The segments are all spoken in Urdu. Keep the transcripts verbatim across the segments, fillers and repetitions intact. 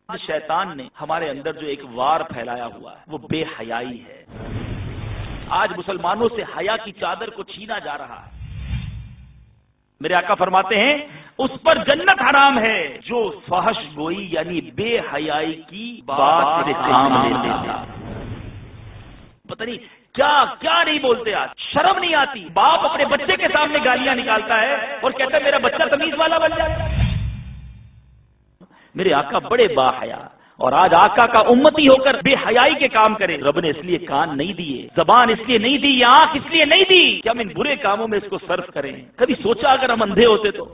شیطان نے ہمارے اندر جو ایک وار پھیلایا ہوا ہے وہ بے حیائی ہے. آج مسلمانوں سے حیا کی چادر کو چھینا جا رہا ہے. میرے آقا فرماتے ہیں اس پر جنت حرام ہے جو فحش گوئی یعنی بے حیائی کی بات سے کام لیتا. پتہ نہیں کیا کیا نہیں بولتے. آج شرم نہیں آتی. باپ اپنے بچے کے سامنے گالیاں نکالتا ہے اور کہتا ہے میرا بچہ تمیز والا بن جائے. میرے آقا بڑے با حیا، اور آج آقا کا امتی ہو کر بے حیائی کے کام کرے. رب نے اس لیے کان نہیں دیے، زبان اس لیے نہیں دی، آنکھ اس لیے نہیں دی کہ ہم ان برے کاموں میں اس کو صرف کریں. کبھی سوچا اگر ہم اندھے ہوتے تو؟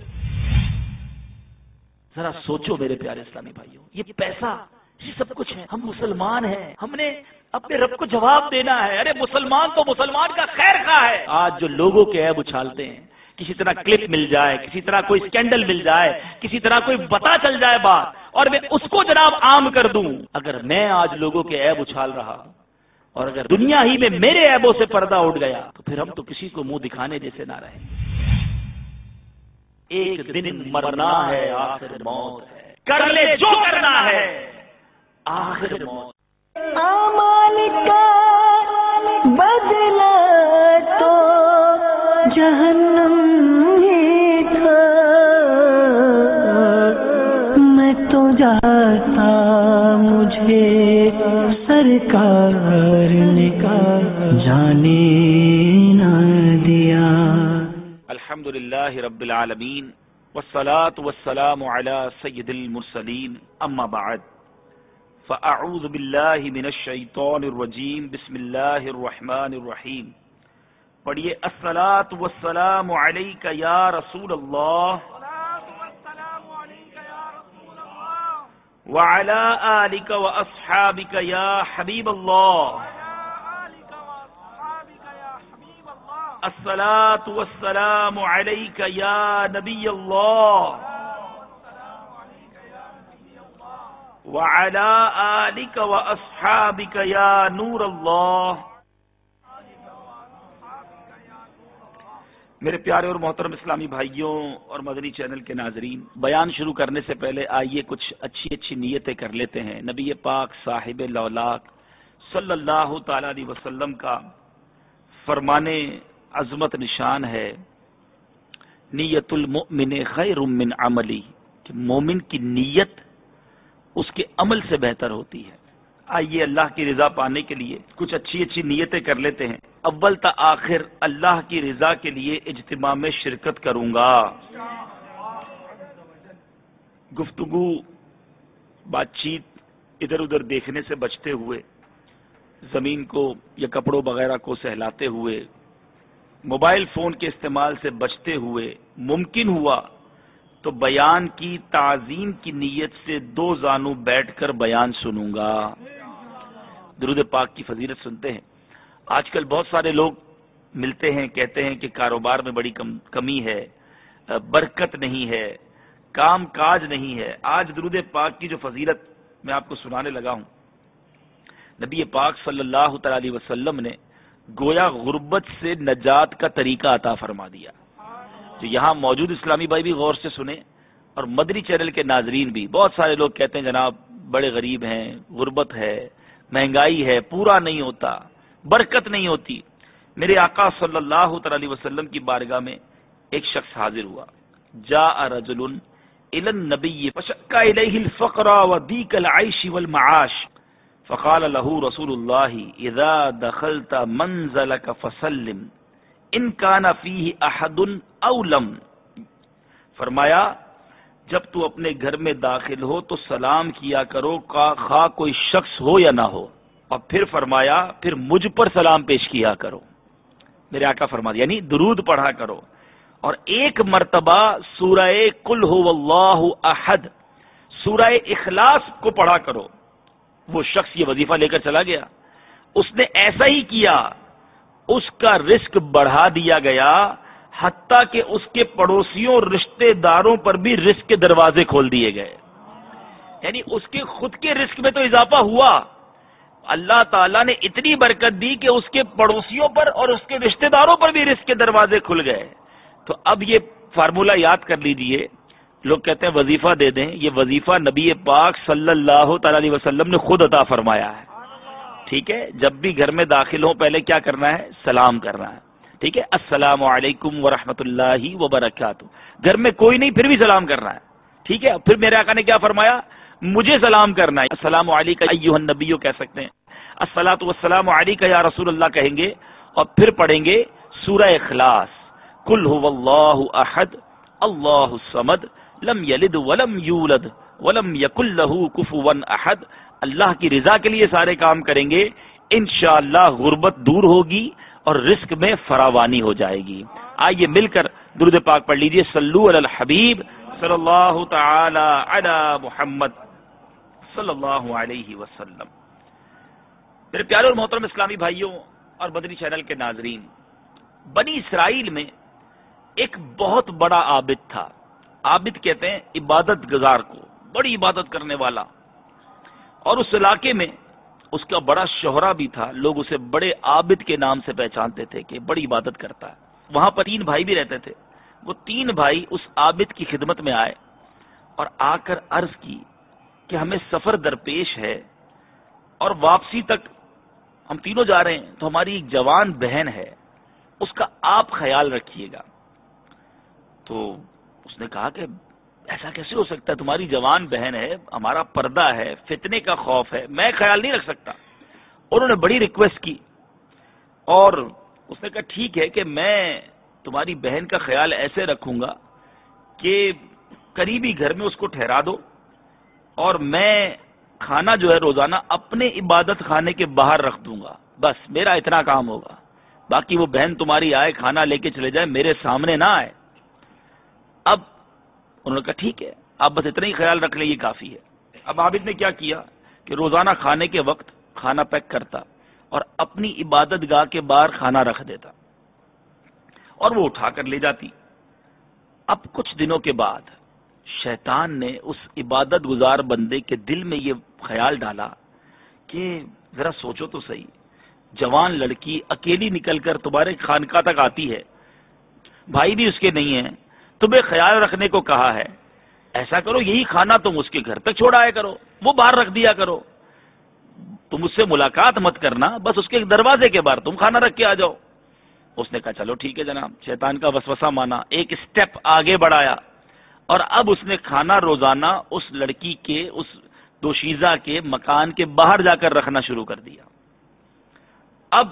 ذرا سوچو میرے پیارے اسلامی بھائیوں، یہ پیسہ یہ سب کچھ ہے. ہم مسلمان ہیں، ہم نے اپنے رب کو جواب دینا ہے. ارے مسلمان تو مسلمان کا خیر خواہ ہے. آج جو لوگوں کے عیب اچھالتے ہیں، کسی طرح کلپ مل جائے، کسی طرح کوئی اسکینڈل مل جائے، کسی طرح کوئی پتہ چل جائے بات، اور میں اس کو جناب عام کر دوں. اگر میں آج لوگوں کے عیب اچھال رہا اور اگر دنیا ہی میں میرے عیبوں سے پردہ اٹھ گیا تو پھر ہم تو کسی کو منہ دکھانے جیسے نہ رہے. ایک دن مرنا ہے آخر موت ہے، کر لے جو کرنا ہے آخر موت. اعمال کا بدلہ تو جہنم ہی تھا، میں تو جاتا مجھے سرکار نے جانے نہ دیا. الحمدللہ رب العالمین والصلاة والسلام علی سید المرسلین، اما بعد فاعوذ باللہ من الشیطان الرجیم، بسم اللہ الرحمن الرحیم. پڑھیے الصلاۃ والسلام علیک یا رسول اللہ وعلی آلک واصحابک یا حبیب اللہ. الصلاۃ والسلام علیک یا نبی اللہ وعلی آلک واصحابک یا نور اللہ. میرے پیارے اور محترم اسلامی بھائیوں اور مدنی چینل کے ناظرین، بیان شروع کرنے سے پہلے آئیے کچھ اچھی اچھی نیتیں کر لیتے ہیں. نبی پاک صاحب لولاک صلی اللہ تعالی علیہ وسلم کا فرمان عظمت نشان ہے نیت المؤمن خیر من عملی، کہ مومن کی نیت اس کے عمل سے بہتر ہوتی ہے. آئیے اللہ کی رضا پانے کے لیے کچھ اچھی اچھی نیتیں کر لیتے ہیں. اول تا آخر اللہ کی رضا کے لیے اجتماع میں شرکت کروں گا. گفتگو بات چیت ادھر ادھر دیکھنے سے بچتے ہوئے، زمین کو یا کپڑوں وغیرہ کو سہلاتے ہوئے، موبائل فون کے استعمال سے بچتے ہوئے، ممکن ہوا تو بیان کی تعظیم کی نیت سے دو زانو بیٹھ کر بیان سنوں گا. درود پاک کی فضیلت سنتے ہیں. آج کل بہت سارے لوگ ملتے ہیں، کہتے ہیں کہ کاروبار میں بڑی کم کمی ہے، برکت نہیں ہے، کام کاج نہیں ہے. آج درود پاک کی جو فضیلت میں آپ کو سنانے لگا ہوں، نبی پاک صلی اللہ تعالی علیہ وسلم نے گویا غربت سے نجات کا طریقہ عطا فرما دیا. جو یہاں موجود اسلامی بھائی بھی غور سے سنیں اور مدنی چینل کے ناظرین بھی. بہت سارے لوگ کہتے ہیں جناب بڑے غریب ہیں، غربت ہے، مہنگائی ہے، پورا نہیں ہوتا، برکت نہیں ہوتی. میرے آقا صلی اللہ تعالی علیہ وسلم کی بارگاہ میں ایک شخص حاضر ہوا. جاء رجل الى النبی فشکا الیہ الفقر وضیق العیش والمعاش فقال له رسول اللہ اذا دخلت منزلک فسلم ان کان فیہ احد او لم. فرمایا جب تو اپنے گھر میں داخل ہو تو سلام کیا کرو، خواہ کوئی شخص ہو یا نہ ہو. اور پھر فرمایا پھر مجھ پر سلام پیش کیا کرو. میرے آقا فرما دیا یعنی درود پڑھا کرو، اور ایک مرتبہ سورہ قل هو اللہ احد، سورہ اخلاص کو پڑھا کرو. وہ شخص یہ وظیفہ لے کر چلا گیا، اس نے ایسا ہی کیا، اس کا رزق بڑھا دیا گیا، حتیٰ کہ اس کے پڑوسیوں رشتہ داروں پر بھی رزق کے دروازے کھول دیے گئے. یعنی اس کے خود کے رزق میں تو اضافہ ہوا، اللہ تعالیٰ نے اتنی برکت دی کہ اس کے پڑوسیوں پر اور اس کے رشتہ داروں پر بھی رزق کے دروازے کھل گئے. تو اب یہ فارمولہ یاد کر لیجئے، لوگ کہتے ہیں وظیفہ دے دیں، یہ وظیفہ نبی پاک صلی اللہ تعالی علیہ وسلم نے خود عطا فرمایا ہے. ٹھیک ہے، جب بھی گھر میں داخل ہو پہلے کیا کرنا ہے؟ سلام کرنا ہے. ٹھیک ہے، السلام علیکم ورحمۃ اللہ وبرکاتہ. گھر میں کوئی نہیں پھر بھی سلام کرنا ہے. ٹھیک ہے، پھر میرے آقا نے کیا فرمایا؟ مجھے سلام کرنا ہے. السلام علیکم ایھا النبی کہہ سکتے ہیں، الصلاۃ والسلام علیک یا رسول اللہ کہیں گے، اور پھر پڑھیں گے سورہ اخلاص، قل هو اللہ احد اللہ الصمد لم یلد ولم یولد ولم یکن لہ کفوا احد. اللہ کی رضا کے لیے سارے کام کریں گے، انشاءاللہ غربت دور ہوگی اور رزق میں فراوانی ہو جائے گی. آئیے مل کر درود پاک پڑھ لیجئے، صلو علی الحبیب صلی اللہ تعالی علی محمد صلی اللہ علیہ وسلم. میرے پیارے اور محترم اسلامی بھائیوں اور مدنی چینل کے ناظرین، بنی اسرائیل میں ایک بہت بڑا عابد تھا. عابد کہتے ہیں عبادت گزار کو، بڑی عبادت کرنے والا. اور اس علاقے میں اس کا بڑا شہرہ بھی تھا، لوگ اسے بڑے عابد کے نام سے پہچانتے تھے کہ بڑی عبادت کرتا ہے. وہاں پر تین بھائی بھی رہتے تھے. وہ تین بھائی اس عابد کی خدمت میں آئے اور آ کر عرض کی کہ ہمیں سفر درپیش ہے اور واپسی تک ہم تینوں جا رہے ہیں، تو ہماری ایک جوان بہن ہے، اس کا آپ خیال رکھیے گا. تو اس نے کہا کہ ایسا کیسے ہو سکتا ہے؟ تمہاری جوان بہن ہے، ہمارا پردہ ہے، فتنے کا خوف ہے، میں خیال نہیں رکھ سکتا. انہوں نے بڑی ریکویسٹ کی اور اس نے کہا ٹھیک ہے کہ میں تمہاری بہن کا خیال ایسے رکھوں گا کہ قریبی گھر میں اس کو ٹھہرا دو، اور میں کھانا جو ہے روزانہ اپنے عبادت خانے کے باہر رکھ دوں گا، بس میرا اتنا کام ہوگا. باقی وہ بہن تمہاری آئے کھانا لے کے چلے جائے، میرے سامنے نہ آئے. اب انہوں نے کہا ٹھیک ہے، آپ بس اتنا ہی خیال رکھ لیں، یہ کافی ہے. اب عابد نے کیا کیا کہ روزانہ کھانے کے وقت کھانا پیک کرتا اور اپنی عبادت گاہ کے باہر کھانا رکھ دیتا اور وہ اٹھا کر لے جاتی. اب کچھ دنوں کے بعد شیطان نے اس عبادت گزار بندے کے دل میں یہ خیال ڈالا کہ ذرا سوچو تو صحیح، جوان لڑکی اکیلی نکل کر تمہارے خانقاہ تک آتی ہے، بھائی بھی اس کے نہیں ہیں، تمہیں خیال رکھنے کو کہا ہے، ایسا کرو یہی کھانا تم اس کے گھر تک چھوڑ آیا کرو، وہ باہر رکھ دیا کرو، تم اس سے ملاقات مت کرنا، بس اس کے دروازے کے باہر تم کھانا رکھ کے آ جاؤ. اس نے کہا چلو ٹھیک ہے جناب. شیطان کا وسوسہ مانا، ایک سٹیپ آگے بڑھایا اور اب اس نے کھانا روزانہ اس لڑکی کے، اس دوشیزہ کے مکان کے باہر جا کر رکھنا شروع کر دیا. اب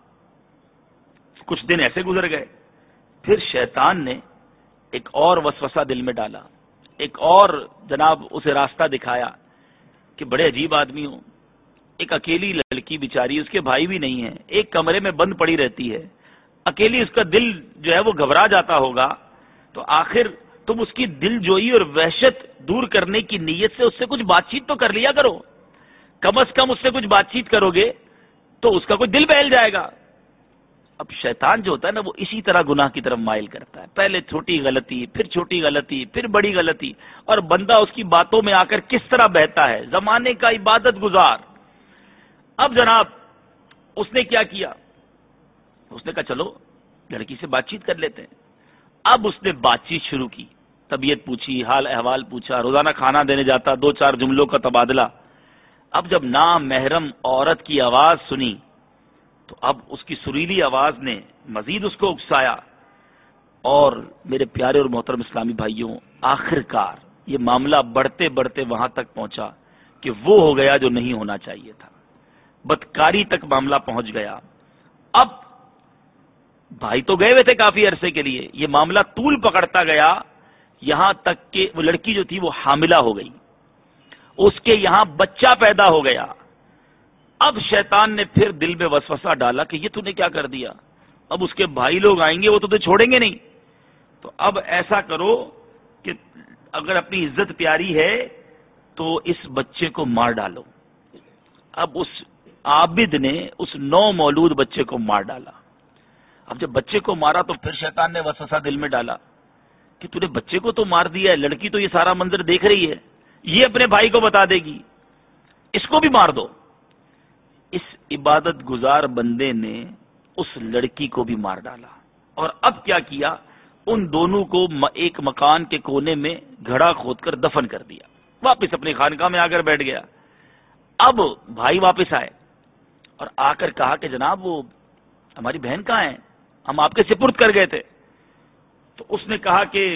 کچھ دن ایسے گزر گئے، پھر شیطان نے ایک اور وسوسہ دل میں ڈالا، ایک اور جناب اسے راستہ دکھایا کہ بڑے عجیب آدمی ہو، ایک اکیلی لڑکی بیچاری، اس کے بھائی بھی نہیں ہے، ایک کمرے میں بند پڑی رہتی ہے، اکیلی اس کا دل جو ہے وہ گھبرا جاتا ہوگا، تو آخر تم اس کی دل جوئی اور وحشت دور کرنے کی نیت سے اس سے کچھ بات چیت تو کر لیا کرو، کم از کم اس سے کچھ بات چیت کرو گے تو اس کا کوئی دل بہل جائے گا. اب شیطان جو ہوتا ہے نا وہ اسی طرح گناہ کی طرف مائل کرتا ہے، پہلے چھوٹی غلطی، پھر چھوٹی غلطی، پھر بڑی غلطی، اور بندہ اس کی باتوں میں آ کر کس طرح بہتا ہے، زمانے کا عبادت گزار. اب جناب اس نے کیا کیا، اس نے کہا چلو لڑکی سے بات چیت کر لیتے ہیں. اب اس نے بات چیت شروع کی، طبیعت پوچھی، حال احوال پوچھا، روزانہ کھانا دینے جاتا، دو چار جملوں کا تبادلہ. اب جب نام محرم عورت کی آواز سنی تو اب اس کی سریلی آواز نے مزید اس کو اکسایا، اور میرے پیارے اور محترم اسلامی بھائیوں، آخر کار یہ معاملہ بڑھتے بڑھتے وہاں تک پہنچا کہ وہ ہو گیا جو نہیں ہونا چاہیے تھا، بدکاری تک معاملہ پہنچ گیا. اب بھائی تو گئے ہوئے تھے کافی عرصے کے لیے، یہ معاملہ طول پکڑتا گیا یہاں تک کہ وہ لڑکی جو تھی وہ حاملہ ہو گئی، اس کے یہاں بچہ پیدا ہو گیا. اب شیطان نے پھر دل میں وسوسہ ڈالا کہ یہ تو نے کیا کر دیا، اب اس کے بھائی لوگ آئیں گے وہ تو تجھے چھوڑیں گے نہیں، تو اب ایسا کرو کہ اگر اپنی عزت پیاری ہے تو اس بچے کو مار ڈالو. اب اس عابد نے اس نو مولود بچے کو مار ڈالا. اب جب بچے کو مارا تو پھر شیطان نے وسوسہ دل میں ڈالا کہ تو نے بچے کو تو مار دیا ہے، لڑکی تو یہ سارا منظر دیکھ رہی ہے، یہ اپنے بھائی کو بتا دے گی، اس کو بھی مار دو. اس عبادت گزار بندے نے اس لڑکی کو بھی مار ڈالا. اور اب کیا کیا، ان دونوں کو ایک مکان کے کونے میں گھڑا کھود کر دفن کر دیا، واپس اپنی خانقاہ میں آ کر بیٹھ گیا۔ اب بھائی واپس آئے اور آ کر کہا کہ جناب وہ ہماری بہن کہاں ہے، ہم آپ کے سپرد کر گئے تھے۔ تو اس نے کہا کہ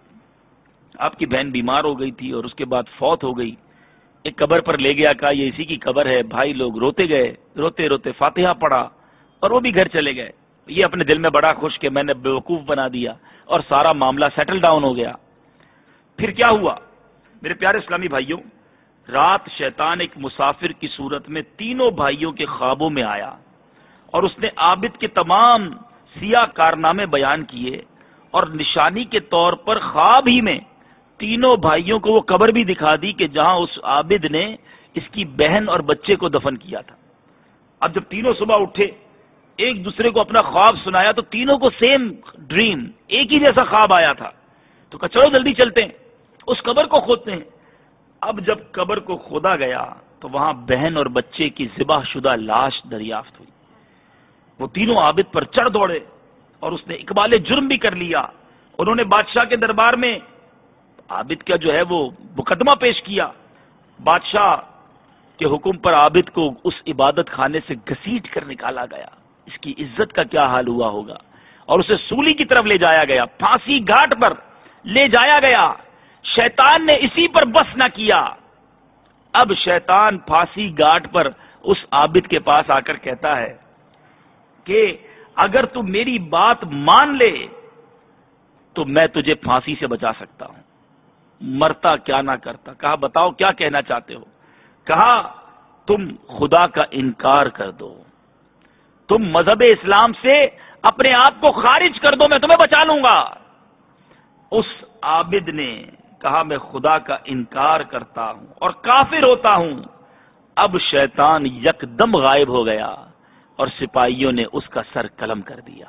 آپ کی بہن بیمار ہو گئی تھی اور اس کے بعد فوت ہو گئی، ایک قبر پر لے گیا، کہا یہ اسی کی قبر ہے۔ بھائی لوگ روتے گئے، روتے روتے فاتحہ پڑھا اور وہ بھی گھر چلے گئے۔ یہ اپنے دل میں بڑا خوش کہ میں نے بیوقوف بنا دیا اور سارا معاملہ سیٹل ڈاؤن ہو گیا۔ پھر کیا ہوا میرے پیارے اسلامی بھائیوں؟ رات شیطان ایک مسافر کی صورت میں تینوں بھائیوں کے خوابوں میں آیا اور اس نے عابد کے تمام سیاہ کارنامے بیان کیے، اور نشانی کے طور پر خواب ہی میں تینوں بھائیوں کو وہ قبر بھی دکھا دی کہ جہاں اس عابد نے اس کی بہن اور بچے کو دفن کیا تھا۔ اب جب تینوں صبح اٹھے، ایک دوسرے کو اپنا خواب سنایا تو تینوں کو سیم ڈریم، ایک ہی جیسا خواب آیا تھا۔ تو کہا چلو جلدی چلتے ہیں، اس قبر کو کھودتے ہیں۔ اب جب قبر کو کھودا گیا تو وہاں بہن اور بچے کی ذبح شدہ لاش دریافت ہوئی۔ وہ تینوں عابد پر چڑھ دوڑے اور اس نے اقبال جرم بھی کر لیا۔ انہوں نے بادشاہ کے دربار میں عابد کا جو ہے وہ مقدمہ پیش کیا۔ بادشاہ کے حکم پر عابد کو اس عبادت خانے سے گھسیٹ کر نکالا گیا۔ اس کی عزت کا کیا حال ہوا ہوگا، اور اسے سولی کی طرف لے جایا گیا، پھانسی گھاٹ پر لے جایا گیا۔ شیطان نے اسی پر بس نہ کیا۔ اب شیطان پھانسی گھاٹ پر اس عابد کے پاس آ کر کہتا ہے کہ اگر تو میری بات مان لے تو میں تجھے پھانسی سے بچا سکتا ہوں۔ مرتا کیا نہ کرتا۔ کہا بتاؤ کیا کہنا چاہتے ہو؟ کہا تم خدا کا انکار کر دو، تم مذہب اسلام سے اپنے آپ کو خارج کر دو، میں تمہیں بچا لوں گا۔ اس عابد نے کہا میں خدا کا انکار کرتا ہوں اور کافر ہوتا ہوں۔ اب شیطان یکدم غائب ہو گیا اور سپاہیوں نے اس کا سر قلم کر دیا۔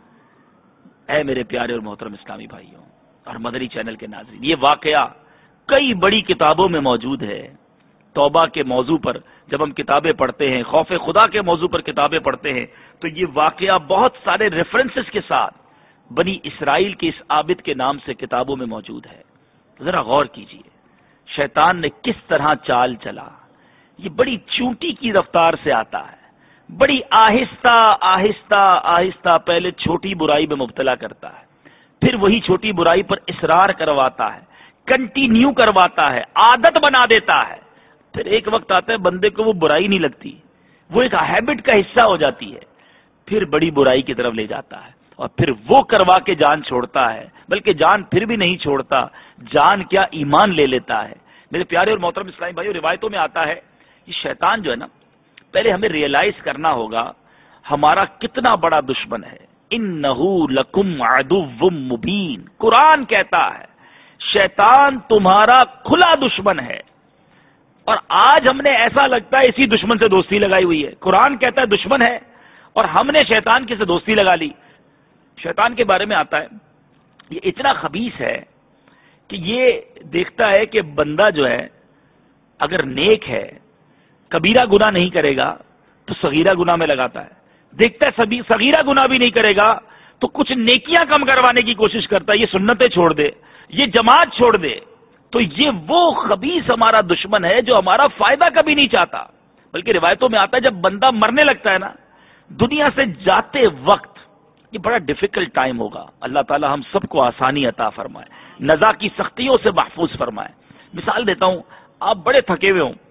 اے میرے پیارے اور محترم اسلامی بھائیوں اور مدنی چینل کے ناظرین، یہ واقعہ کئی بڑی کتابوں میں موجود ہے۔ توبہ کے موضوع پر جب ہم کتابیں پڑھتے ہیں، خوف خدا کے موضوع پر کتابیں پڑھتے ہیں، تو یہ واقعہ بہت سارے ریفرنسز کے ساتھ بنی اسرائیل کے اس عابد کے نام سے کتابوں میں موجود ہے۔ ذرا غور کیجئے شیطان نے کس طرح چال چلا۔ یہ بڑی چونٹی کی رفتار سے آتا ہے، بڑی آہستہ آہستہ آہستہ پہلے چھوٹی برائی میں مبتلا کرتا ہے، پھر وہی چھوٹی برائی پر اصرار کرواتا ہے، کنٹینیو کرواتا ہے، عادت بنا دیتا ہے۔ پھر ایک وقت آتا ہے بندے کو وہ برائی نہیں لگتی، وہ ایک ہیبٹ کا حصہ ہو جاتی ہے، پھر بڑی برائی کی طرف لے جاتا ہے اور پھر وہ کروا کے جان چھوڑتا ہے، بلکہ جان پھر بھی نہیں چھوڑتا، جان کیا ایمان لے لیتا ہے۔ میرے پیارے اور محترم اسلامی بھائیو، روایتوں میں آتا ہے یہ شیطان جو ہے نا، پہلے ہمیں ریئلائز کرنا ہوگا ہمارا کتنا بڑا دشمن ہے۔ انہو لکم عدو مبین، قرآن کہتا ہے شیطان تمہارا کھلا دشمن ہے، اور آج ہم نے ایسا لگتا ہے اسی دشمن سے دوستی لگائی ہوئی ہے۔ قرآن کہتا ہے دشمن ہے اور ہم نے شیطان کی سے دوستی لگا لی۔ شیطان کے بارے میں آتا ہے یہ اتنا خبیث ہے کہ یہ دیکھتا ہے کہ بندہ جو ہے اگر نیک ہے، کبیرہ گناہ نہیں کرے گا تو صغیرہ گناہ میں لگاتا ہے، دیکھتا ہے صغیرہ گناہ بھی نہیں کرے گا تو کچھ نیکیاں کم کروانے کی کوشش کرتا ہے، یہ سنتیں چھوڑ دے، یہ جماعت چھوڑ دے۔ تو یہ وہ خبیث ہمارا دشمن ہے جو ہمارا فائدہ کبھی نہیں چاہتا، بلکہ روایتوں میں آتا ہے جب بندہ مرنے لگتا ہے نا دنیا سے جاتے وقت، یہ بڑا ڈیفیکلٹ ٹائم ہوگا، اللہ تعالی ہم سب کو آسانی عطا فرمائے، نزا کی سختیوں سے محفوظ فرمائے۔ مثال دیتا ہوں، آپ بڑے تھکے ہوئے ہوں،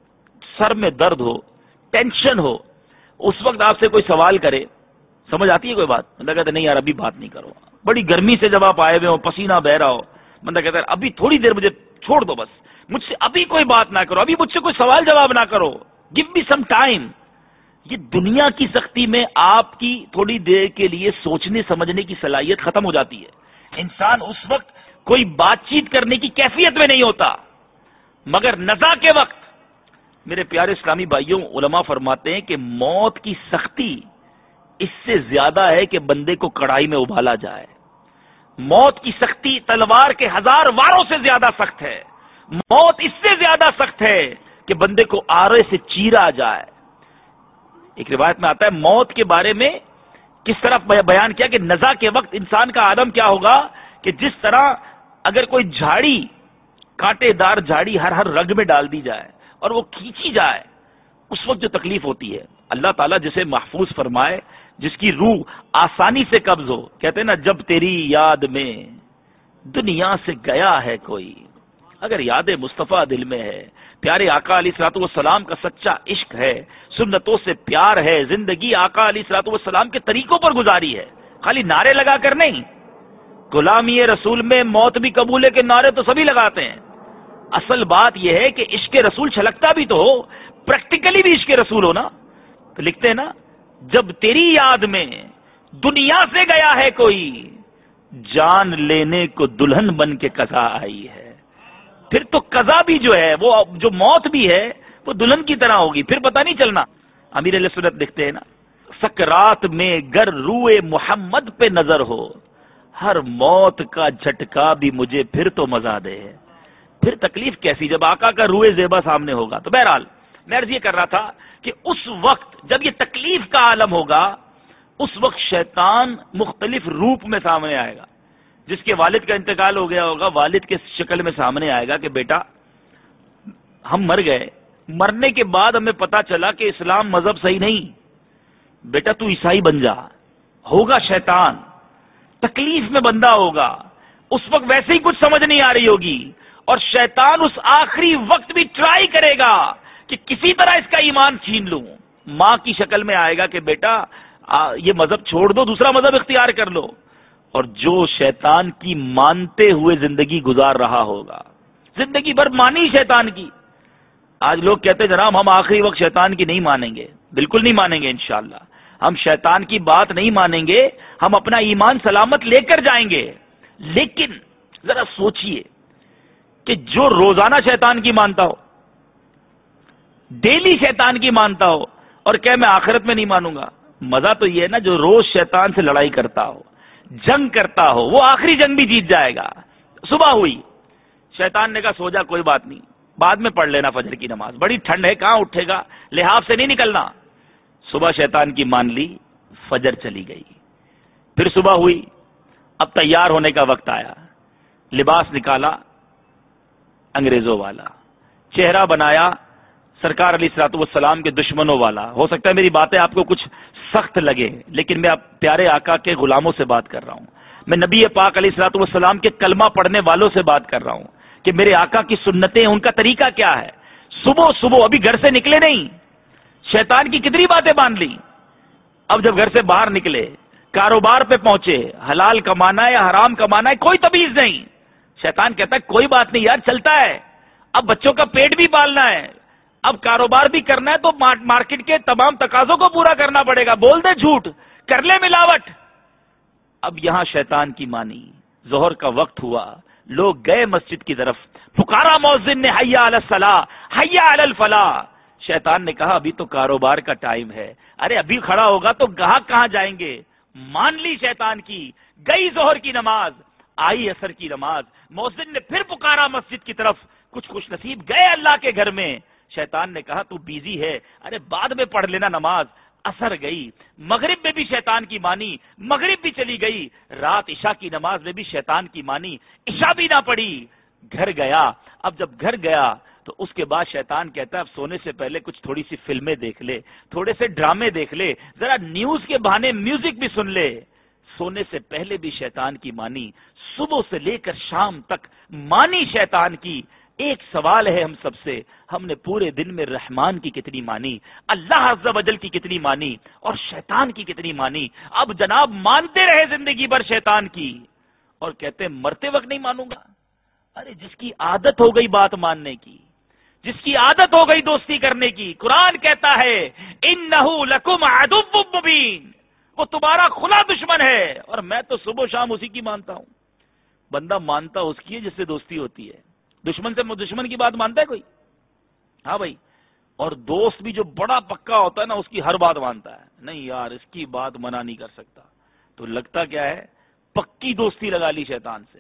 سر میں درد ہو، ٹینشن ہو، اس وقت آپ سے کوئی سوال کرے، سمجھ آتی ہے کوئی بات؟ بندہ کہتا ہے نہیں یار ابھی بات نہیں کرو۔ بڑی گرمی سے جب آپ آئے ہوئے ہو، پسینہ بہ رہا ہو، بندہ کہتا ہے ابھی تھوڑی دیر مجھے چھوڑ دو، بس مجھ سے ابھی کوئی بات نہ کرو، ابھی مجھ سے کوئی سوال جواب نہ کرو، گیو می سم ٹائم۔ یہ دنیا کی سختی میں آپ کی تھوڑی دیر کے لیے سوچنے سمجھنے کی صلاحیت ختم ہو جاتی ہے، انسان اس وقت کوئی بات چیت کرنے کی کیفیت میں نہیں ہوتا، مگر نزا کے وقت میرے پیارے اسلامی بھائیوں علماء فرماتے ہیں کہ موت کی سختی اس سے زیادہ ہے کہ بندے کو کڑائی میں ابالا جائے۔ موت کی سختی تلوار کے ہزار واروں سے زیادہ سخت ہے، موت اس سے زیادہ سخت ہے کہ بندے کو آرے سے چیرا جائے۔ ایک روایت میں آتا ہے موت کے بارے میں کس طرح بیان کیا کہ نزا کے وقت انسان کا عالم کیا ہوگا کہ جس طرح اگر کوئی جھاڑی، کانٹے دار جھاڑی ہر ہر رگ میں ڈال دی جائے اور وہ کھینچی جائے، اس وقت جو تکلیف ہوتی ہے، اللہ تعالیٰ جسے محفوظ فرمائے، جس کی روح آسانی سے قبض ہو. کہتے ہیں نا جب تیری یاد میں دنیا سے گیا ہے کوئی، اگر یاد مصطفیٰ دل میں ہے، پیارے آقا علیہ الصلوۃ والسلام کا سچا عشق ہے، سنتوں سے پیار ہے، زندگی آقا علیہ الصلوۃ والسلام کے طریقوں پر گزاری ہے، خالی نعرے لگا کر نہیں. غلامی رسول میں موت بھی قبول ہے کے نعرے تو سبھی لگاتے ہیں. اصل بات یہ ہے کہ عشق رسول چھلکتا بھی تو ہو، پریکٹیکلی بھی عشق رسول ہو نا. تو لکھتے ہیں نا جب تیری یاد میں دنیا سے گیا ہے کوئی، جان لینے کو دلہن بن کے قضا آئی ہے. پھر تو قضا بھی جو ہے، وہ جو موت بھی ہے وہ دلہن کی طرح ہوگی، پھر پتہ نہیں چلنا. امیر علیہ سنت لکھتے ہیں نا سکرات میں گر روئے محمد پہ نظر ہو، ہر موت کا جھٹکا بھی مجھے پھر تو مزہ دے. پھر تکلیف کیسی جب آقا کا روئے زیبا سامنے ہوگا. تو بہرحال میں عرض یہ کر رہا تھا کہ اس وقت جب یہ تکلیف کا عالم ہوگا، اس وقت شیطان مختلف روپ میں سامنے آئے گا. جس کے والد کا انتقال ہو گیا ہوگا، والد کے شکل میں سامنے آئے گا کہ بیٹا ہم مر گئے، مرنے کے بعد ہمیں پتا چلا کہ اسلام مذہب صحیح نہیں، بیٹا تو عیسائی بن جا. ہوگا شیطان، تکلیف میں بندہ ہوگا. اس وقت ویسے ہی کچھ سمجھ نہیں آ رہی ہوگی، اور شیطان اس آخری وقت بھی ٹرائی کرے گا کہ کسی طرح اس کا ایمان چھین لوں. ماں کی شکل میں آئے گا کہ بیٹا یہ مذہب چھوڑ دو، دوسرا مذہب اختیار کر لو. اور جو شیطان کی مانتے ہوئے زندگی گزار رہا ہوگا، زندگی بھر مانی شیطان کی. آج لوگ کہتے ہیں جناب ہم آخری وقت شیطان کی نہیں مانیں گے. بالکل نہیں مانیں گے انشاءاللہ. ہم شیطان کی بات نہیں مانیں گے، ہم اپنا ایمان سلامت لے کر جائیں گے. لیکن ذرا سوچئے کہ جو روزانہ شیطان کی مانتا ہو، ڈیلی شیطان کی مانتا ہو، اور کہ میں آخرت میں نہیں مانوں گا. مزہ تو یہ ہے نا جو روز شیطان سے لڑائی کرتا ہو، جنگ کرتا ہو، وہ آخری جنگ بھی جیت جائے گا. صبح ہوئی، شیطان نے کہا سو جا، کوئی بات نہیں، بعد میں پڑھ لینا فجر کی نماز، بڑی ٹھنڈ ہے کہاں اٹھے گا، لحاف سے نہیں نکلنا. صبح شیطان کی مان لی، فجر چلی گئی. پھر صبح ہوئی، اب تیار ہونے کا وقت آیا، لباس نکالا انگریزوں والا، چہرہ بنایا سرکار علیہ الصلوۃ والسلام کے دشمنوں والا. ہو سکتا ہے میری باتیں آپ کو کچھ سخت لگے، لیکن میں اب پیارے آقا کے غلاموں سے بات کر رہا ہوں. میں نبی پاک علیہ الصلوۃ والسلام کے کلمہ پڑھنے والوں سے بات کر رہا ہوں کہ میرے آقا کی سنتیں، ان کا طریقہ کیا ہے. صبح صبح ابھی گھر سے نکلے نہیں، شیطان کی کتنی باتیں باندھ لی. اب جب گھر سے باہر نکلے، کاروبار پہ پہنچے، حلال کمانا ہے یا حرام کمانا ہے کوئی تمیز نہیں. شیطان کہتا ہے کوئی بات نہیں یار، چلتا ہے، اب بچوں کا پیٹ بھی پالنا ہے، اب کاروبار بھی کرنا ہے، تو مارکیٹ کے تمام تقاضوں کو پورا کرنا پڑے گا. بول دے جھوٹ، کر لے ملاوٹ. اب یہاں شیطان کی مانی. ظہر کا وقت ہوا، لوگ گئے مسجد کی طرف، پکارا مؤذن نے حی علی الصلاح حی علی الفلاح. شیطان نے کہا ابھی تو کاروبار کا ٹائم ہے. ارے ابھی کھڑا ہوگا تو گاہک کہاں جائیں گے. مان لی شیطان کی. گئی ظہر کی نماز، آئی عصر کی نماز، مؤذن نے پھر پکارا مسجد کی طرف. کچھ خوش نصیب گئے اللہ کے گھر میں. شیطان نے کہا تو بیزی ہے، ارے بعد میں پڑھ لینا نماز. اثر گئی، مغرب میں بھی شیطان کی مانی، مغرب بھی چلی گئی. رات عشاء کی نماز میں بھی شیطان کی مانی، عشاء بھی نہ پڑی. گھر گیا. اب جب گھر گیا تو اس کے بعد شیطان کہتا ہے اب سونے سے پہلے کچھ تھوڑی سی فلمیں دیکھ لے، تھوڑے سے ڈرامے دیکھ لے، ذرا نیوز کے بہانے میوزک بھی سن لے. سونے سے پہلے بھی شیطان کی مانی، صبح سے لے کر شام تک مانی شیطان کی. ایک سوال ہے ہم سب سے، ہم نے پورے دن میں رحمان کی کتنی مانی، اللہ عز و جل کی کتنی مانی، اور شیطان کی کتنی مانی. اب جناب مانتے رہے زندگی بھر شیطان کی، اور کہتے ہیں مرتے وقت نہیں مانوں گا. ارے جس کی عادت ہو گئی بات ماننے کی، جس کی عادت ہو گئی دوستی کرنے کی، قرآن کہتا ہے انہو لکم عدو مبین، وہ تمہارا کھلا دشمن ہے، اور میں تو صبح و شام اسی کی مانتا ہوں. بندہ مانتا اس کی ہے جس سے دوستی ہوتی ہے. دشمن سے دشمن کی بات مانتا ہے کوئی؟ ہاں بھائی. اور دوست بھی جو بڑا پکا ہوتا ہے نا اس کی ہر بات مانتا ہے. نہیں یار اس کی بات منع نہیں کر سکتا. تو لگتا کیا ہے پکی دوستی لگا لی شیطان سے.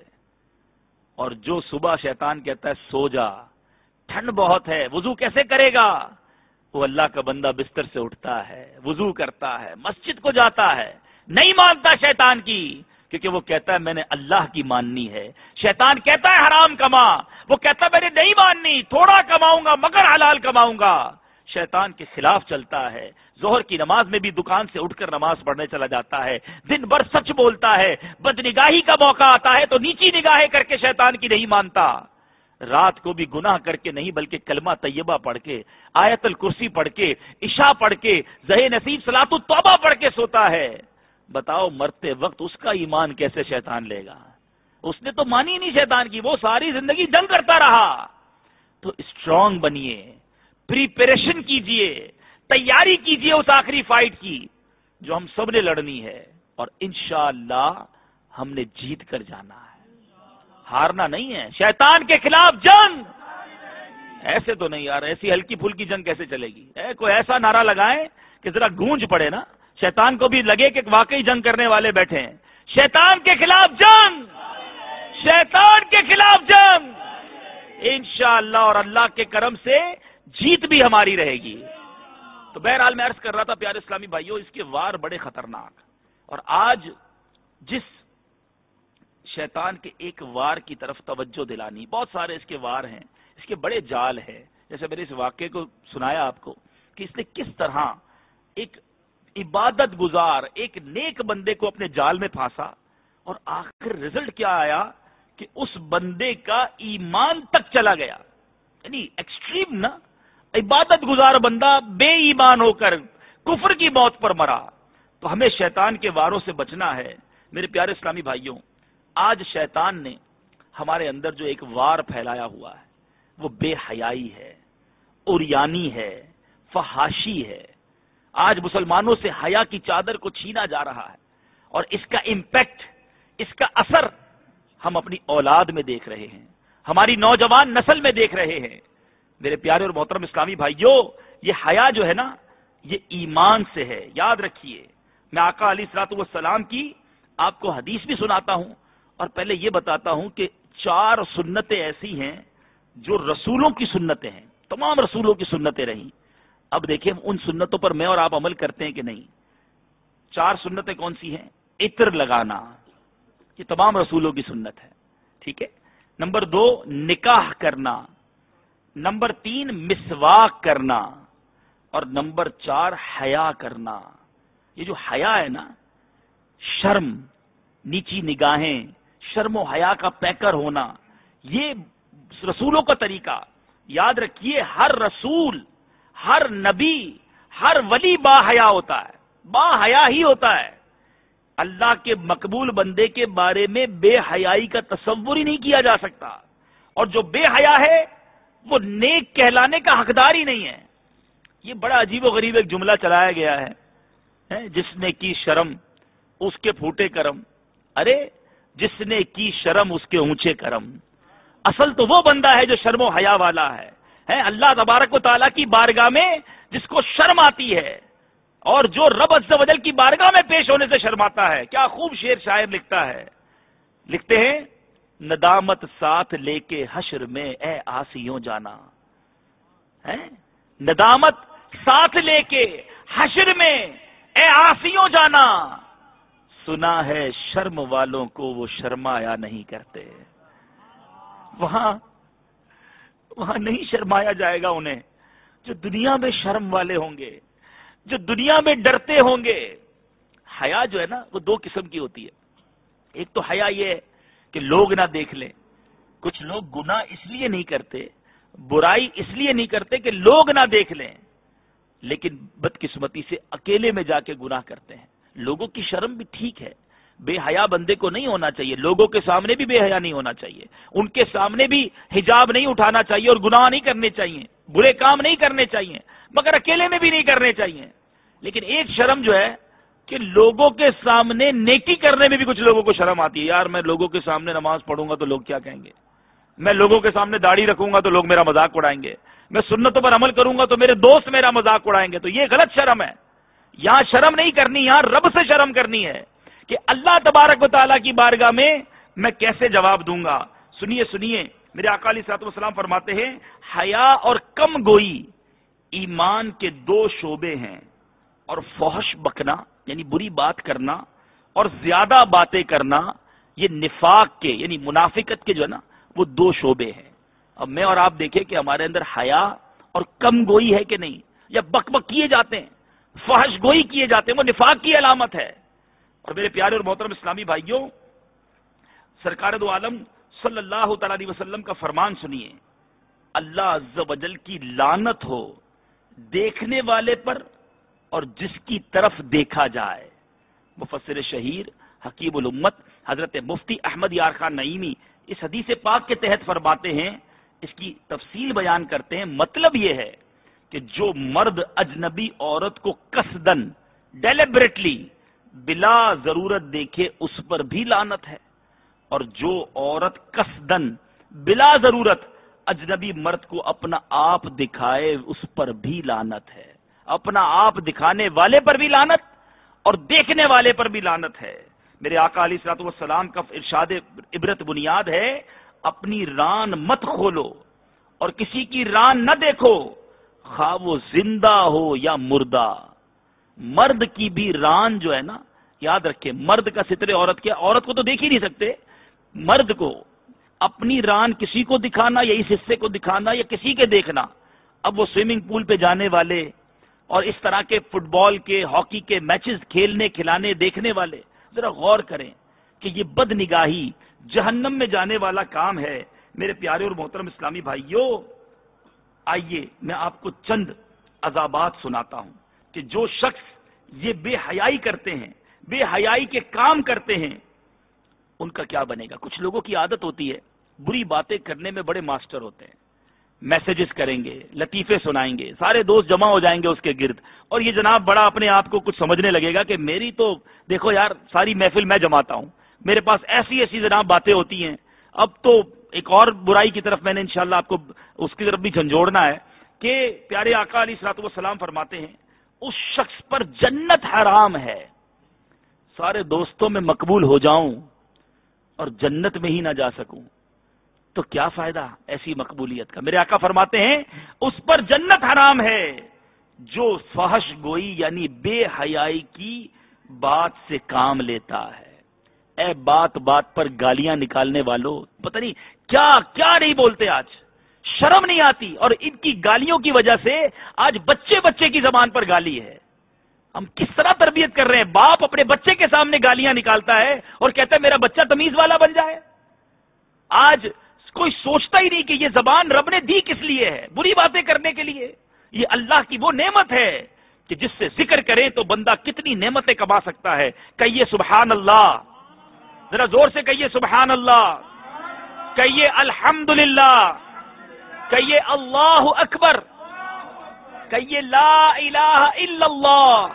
اور جو صبح شیطان کہتا ہے سو جا، ٹھنڈ بہت ہے، وضو کیسے کرے گا، وہ اللہ کا بندہ بستر سے اٹھتا ہے، وضو کرتا ہے، مسجد کو جاتا ہے، نہیں مانتا شیطان کی، کیونکہ وہ کہتا ہے میں نے اللہ کی ماننی ہے۔ شیطان کہتا ہے حرام کما، وہ کہتا ہے میں نے نہیں ماننی، تھوڑا کماؤں گا مگر حلال کماؤں گا۔ شیطان کے خلاف چلتا ہے، ظہر کی نماز میں بھی دکان سے اٹھ کر نماز پڑھنے چلا جاتا ہے، دن بھر سچ بولتا ہے، بدنگاہی کا موقع آتا ہے تو نیچی نگاہیں کر کے شیطان کی نہیں مانتا، رات کو بھی گناہ کر کے نہیں بلکہ کلمہ طیبہ پڑھ کے، آیت الکرسی پڑھ کے، عشاء پڑھ کے، زہ نصیب صلاۃ التوبہ پڑھ کے سوتا ہے۔ بتاؤ مرتے وقت اس کا ایمان کیسے شیطان لے گا؟ اس نے تو مانی نہیں شیطان کی، وہ ساری زندگی جنگ کرتا رہا۔ تو اسٹرانگ بنیے، پریپریشن کیجئے، تیاری کیجئے اس آخری فائٹ کی جو ہم سب نے لڑنی ہے، اور انشاءاللہ ہم نے جیت کر جانا ہے، ہارنا نہیں ہے۔ شیطان کے خلاف جنگ ایسے تو نہیں یار، ایسی ہلکی پھلکی جنگ کیسے چلے گی؟ اے کوئی ایسا نعرہ لگائیں کہ ذرا گونج پڑے نا، شیطان کو بھی لگے کہ واقعی جنگ کرنے والے بیٹھے ہیں۔ شیطان کے خلاف جنگ، شیطان کے خلاف جنگ، انشاءاللہ اور اللہ کے کرم سے جیت بھی ہماری رہے گی۔ تو بہرحال میں عرض کر رہا تھا پیارے اسلامی بھائیوں، اس کے وار بڑے خطرناک، اور آج جس شیطان کے ایک وار کی طرف توجہ دلانی، بہت سارے اس کے وار ہیں، اس کے بڑے جال ہیں، جیسے میں نے اس واقعے کو سنایا آپ کو کہ اس نے کس طرح ایک عبادت گزار، ایک نیک بندے کو اپنے جال میں پھانسا، اور آخر رزلٹ کیا آیا کہ اس بندے کا ایمان تک چلا گیا۔ یعنی ایکسٹریم نا، عبادت گزار بندہ بے ایمان ہو کر کفر کی موت پر مرا۔ تو ہمیں شیطان کے واروں سے بچنا ہے میرے پیارے اسلامی بھائیوں۔ آج شیطان نے ہمارے اندر جو ایک وار پھیلایا ہوا ہے وہ بے حیائی ہے، عریانی ہے، فحاشی ہے۔ آج مسلمانوں سے حیا کی چادر کو چھینا جا رہا ہے، اور اس کا امپیکٹ، اس کا اثر ہم اپنی اولاد میں دیکھ رہے ہیں، ہماری نوجوان نسل میں دیکھ رہے ہیں۔ میرے پیارے اور محترم اسلامی بھائیوں، یہ حیا جو ہے نا، یہ ایمان سے ہے، یاد رکھیے۔ میں آقا علیہ الصلوۃ والسلام کی آپ کو حدیث بھی سناتا ہوں، اور پہلے یہ بتاتا ہوں کہ چار سنتیں ایسی ہیں جو رسولوں کی سنتیں ہیں، تمام رسولوں کی سنتیں رہیں۔ اب دیکھیں ان سنتوں پر میں اور آپ عمل کرتے ہیں کہ نہیں۔ چار سنتیں کون سی ہیں؟ عطر لگانا، یہ تمام رسولوں کی سنت ہے، ٹھیک ہے۔ نمبر دو، نکاح کرنا۔ نمبر تین، مسواک کرنا۔ اور نمبر چار، حیا کرنا۔ یہ جو حیا ہے نا، شرم، نیچی نگاہیں، شرم و حیا کا پیکر ہونا، یہ رسولوں کا طریقہ۔ یاد رکھیے، ہر رسول، ہر نبی، ہر ولی با حیا ہوتا ہے، با حیا ہی ہوتا ہے۔ اللہ کے مقبول بندے کے بارے میں بے حیائی کا تصور ہی نہیں کیا جا سکتا، اور جو بے حیا ہے وہ نیک کہلانے کا حقدار ہی نہیں ہے۔ یہ بڑا عجیب و غریب ایک جملہ چلایا گیا ہے، جس نے کی شرم اس کے پھوٹے کرم۔ ارے جس نے کی شرم اس کے اونچے کرم۔ اصل تو وہ بندہ ہے جو شرم و حیا والا ہے، ہے اللہ تبارک و تعالیٰ کی بارگاہ میں جس کو شرم آتی ہے، اور جو رب عز و جل کی بارگاہ میں پیش ہونے سے شرماتا ہے۔ کیا خوب شعر شاعر لکھتا ہے، لکھتے ہیں، ندامت ساتھ لے کے حشر میں اے آسیوں جانا، ہے ندامت ساتھ لے کے حشر میں اے آسیوں جانا، سنا ہے شرم والوں کو وہ شرمایا نہیں کرتے۔ وہاں وہاں نہیں شرمایا جائے گا انہیں جو دنیا میں شرم والے ہوں گے، جو دنیا میں ڈرتے ہوں گے۔ حیا جو ہے نا، وہ دو قسم کی ہوتی ہے۔ ایک تو حیا یہ ہے کہ لوگ نہ دیکھ لیں۔ کچھ لوگ گناہ اس لیے نہیں کرتے، برائی اس لیے نہیں کرتے کہ لوگ نہ دیکھ لیں، لیکن بدقسمتی سے اکیلے میں جا کے گناہ کرتے ہیں۔ لوگوں کی شرم بھی ٹھیک ہے، بے حیا بندے کو نہیں ہونا چاہیے، لوگوں کے سامنے بھی بے حیا نہیں ہونا چاہیے، ان کے سامنے بھی حجاب نہیں اٹھانا چاہیے، اور گناہ نہیں کرنے چاہیے، برے کام نہیں کرنے چاہیے، مگر اکیلے میں بھی نہیں کرنے چاہیے۔ لیکن ایک شرم جو ہے کہ لوگوں کے سامنے نیکی کرنے میں بھی کچھ لوگوں کو شرم آتی ہے۔ یار میں لوگوں کے سامنے نماز پڑھوں گا تو لوگ کیا کہیں گے، میں لوگوں کے سامنے داڑھی رکھوں گا تو لوگ میرا مذاق اڑائیں گے، میں سنتوں پر عمل کروں گا تو میرے دوست میرا مذاق اڑائیں گے۔ تو یہ غلط شرم ہے۔ یہاں شرم نہیں کرنی، یہاں رب سے شرم کرنی ہے کہ اللہ تبارک و تعالیٰ کی بارگاہ میں میں کیسے جواب دوں گا۔ سنیے سنیے، میرے آقا علیہ الصلوۃ والسلام فرماتے ہیں، حیا اور کم گوئی ایمان کے دو شعبے ہیں، اور فحش بکنا یعنی بری بات کرنا اور زیادہ باتیں کرنا یہ نفاق کے یعنی منافقت کے جو ہے نا وہ دو شعبے ہیں. اب میں اور آپ دیکھیں کہ ہمارے اندر حیا اور کم گوئی ہے کہ نہیں, یا بک بک کیے جاتے ہیں, فحش گوئی کیے جاتے ہیں, وہ نفاق کی علامت ہے. اور میرے پیارے اور محترم اسلامی بھائیوں, سرکار دو عالم صلی اللہ تعالی علیہ وسلم کا فرمان سنیے, اللہ عز و جل کی لعنت ہو دیکھنے والے پر اور جس کی طرف دیکھا جائے. مفسر شہیر حکیم الامت حضرت مفتی احمد یار خان نعیمی اس حدیث پاک کے تحت فرماتے ہیں, اس کی تفصیل بیان کرتے ہیں. مطلب یہ ہے کہ جو مرد اجنبی عورت کو قصدن ڈیلیبریٹلی بلا ضرورت دیکھے اس پر بھی لعنت ہے, اور جو عورت قصدن بلا ضرورت اجنبی مرد کو اپنا آپ دکھائے اس پر بھی لعنت ہے. اپنا آپ دکھانے والے پر بھی لعنت اور دیکھنے والے پر بھی لعنت ہے. میرے آقا علیہ الصلوۃ والسلام کا ارشاد عبرت بنیاد ہے, اپنی ران مت کھولو اور کسی کی ران نہ دیکھو, خواہ وہ زندہ ہو یا مردہ. مرد کی بھی ران جو ہے نا, یاد رکھے مرد کا ستر عورت کیا, عورت کو تو دیکھ ہی نہیں سکتے, مرد کو اپنی ران کسی کو دکھانا یا اس حصے کو دکھانا یا کسی کے دیکھنا. اب وہ سوئمنگ پول پہ جانے والے اور اس طرح کے فٹ بال کے ہاکی کے میچز کھیلنے کھلانے دیکھنے والے ذرا غور کریں کہ یہ بد نگاہی جہنم میں جانے والا کام ہے. میرے پیارے اور محترم اسلامی بھائیوں, آئیے میں آپ کو چند عذابات سناتا ہوں کہ جو شخص یہ بے حیائی کرتے ہیں, بے حیائی کے کام کرتے ہیں, ان کا کیا بنے گا. کچھ لوگوں کی عادت ہوتی ہے بری باتیں کرنے میں بڑے ماسٹر ہوتے ہیں, میسجز کریں گے, لطیفے سنائیں گے, سارے دوست جمع ہو جائیں گے اس کے گرد, اور یہ جناب بڑا اپنے آپ کو کچھ سمجھنے لگے گا کہ میری تو دیکھو یار ساری محفل میں جماتا ہوں, میرے پاس ایسی ایسی جناب باتیں ہوتی ہیں. اب تو ایک اور برائی کی طرف میں نے انشاءاللہ آپ کو اس کی طرف بھی جھنجھوڑنا ہے کہ پیارے آقا علیہ الصلوۃ والسلام فرماتے ہیں اس شخص پر جنت حرام ہے. سارے دوستوں میں مقبول ہو جاؤں اور جنت میں ہی نہ جا سکوں تو کیا فائدہ ایسی مقبولیت کا. میرے آقا فرماتے ہیں اس پر جنت حرام ہے جو فحش گوئی یعنی بے حیائی کی بات سے کام لیتا ہے. اے بات بات پر گالیاں نکالنے والوں, پتہ نہیں کیا کیا نہیں بولتے, آج شرم نہیں آتی, اور ان کی گالیوں کی وجہ سے آج بچے بچے کی زبان پر گالی ہے. ہم کس طرح تربیت کر رہے ہیں, باپ اپنے بچے کے سامنے گالیاں نکالتا ہے اور کہتا ہے میرا بچہ تمیز والا بن جائے. آج کوئی سوچتا ہی نہیں کہ یہ زبان رب نے دی کس لیے ہے, بری باتیں کرنے کے لیے. یہ اللہ کی وہ نعمت ہے کہ جس سے ذکر کرے تو بندہ کتنی نعمتیں کما سکتا ہے. کہیے سبحان اللہ, ذرا زور سے کہیے سبحان اللہ, کہیے الحمدللہ, کہیے اللہ اکبر, کہیے لا الہ الا اللہ.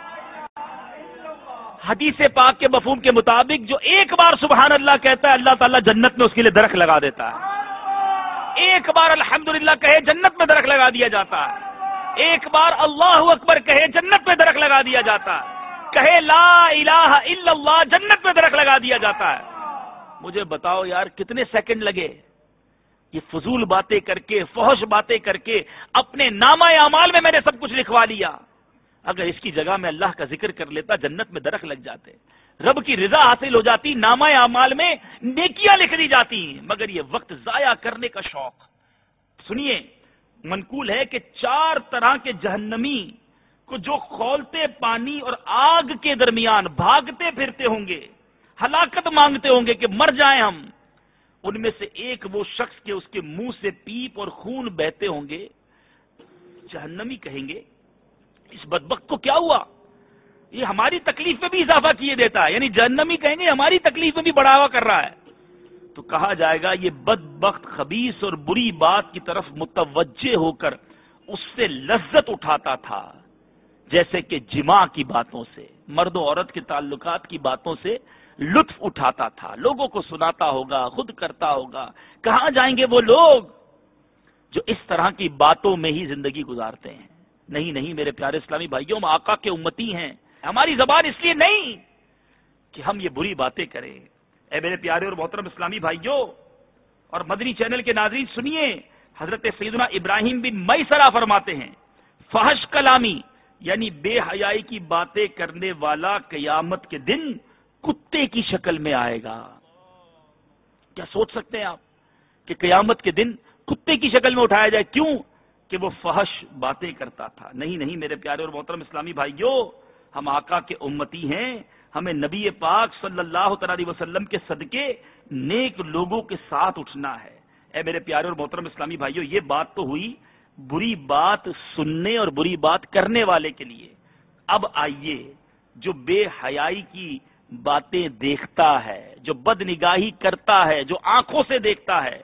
حدیث پاک کے مفہوم کے مطابق جو ایک بار سبحان اللہ کہتا ہے اللہ تعالیٰ جنت میں اس کے لیے درخت لگا دیتا ہے. ایک بار الحمدللہ کہے جنت میں درخت لگا دیا جاتا ہے. ایک بار اللہ اکبر کہے جنت میں درخت لگا دیا جاتا ہے. کہے لا الہ الا اللہ جنت میں درخت لگا دیا جاتا ہے. مجھے بتاؤ یار کتنے سیکنڈ لگے یہ فضول باتیں کر کے, فحش باتیں کر کے اپنے نامہ اعمال میں میں نے سب کچھ لکھوا لیا. اگر اس کی جگہ میں اللہ کا ذکر کر لیتا جنت میں درخت لگ جاتے, رب کی رضا حاصل ہو جاتی, نامہ اعمال میں نیکیاں لکھ دی جاتی. مگر یہ وقت ضائع کرنے کا شوق. سنیے, منقول ہے کہ چار طرح کے جہنمی کو جو کھولتے پانی اور آگ کے درمیان بھاگتے پھرتے ہوں گے, ہلاکت مانگتے ہوں گے کہ مر جائیں ہم, ان میں سے ایک وہ شخص کے اس کے منہ سے پیپ اور خون بہتے ہوں گے. جہنمی کہیں گے اس بدبخت کو کیا ہوا, یہ ہماری تکلیف میں بھی اضافہ کیے دیتا ہے. یعنی جہنمی کہیں گے ہماری تکلیف میں بھی بڑھاوا کر رہا ہے. تو کہا جائے گا یہ بدبخت خبیث اور بری بات کی طرف متوجہ ہو کر اس سے لذت اٹھاتا تھا, جیسے کہ جماع کی باتوں سے, مرد و عورت کے تعلقات کی باتوں سے لطف اٹھاتا تھا. لوگوں کو سناتا ہوگا, خود کرتا ہوگا. کہاں جائیں گے وہ لوگ جو اس طرح کی باتوں میں ہی زندگی گزارتے ہیں. نہیں نہیں میرے پیارے اسلامی بھائیوں, ہم آقا کے امتی ہیں. ہماری زبان اس لیے نہیں کہ ہم یہ بری باتیں کریں. اے میرے پیارے اور محترم اسلامی بھائیوں اور مدنی چینل کے ناظرین, سنیے حضرت سیدنا ابراہیم بن میسرہ فرماتے ہیں فحش کلامی یعنی بے حیائی کی باتیں کرنے والا قیامت کے دن کتے کی شکل میں آئے گا. کیا سوچ سکتے ہیں آپ کہ قیامت کے دن کتے کی شکل میں اٹھایا جائے؟ کیوں؟ کہ وہ فحش باتیں کرتا تھا. نہیں نہیں میرے پیارے اور محترم اسلامی بھائیوں، ہم آقا کے امتی ہیں، ہمیں نبی پاک صلی اللہ تعالی علیہ وسلم کے صدقے نیک لوگوں کے ساتھ اٹھنا ہے. اے میرے پیارے اور محترم اسلامی بھائیوں، یہ بات تو ہوئی بری بات سننے اور بری بات کرنے والے کے لیے. اب آئیے جو بے حیائی کی باتیں دیکھتا ہے، جو بد نگاہی کرتا ہے، جو آنکھوں سے دیکھتا ہے،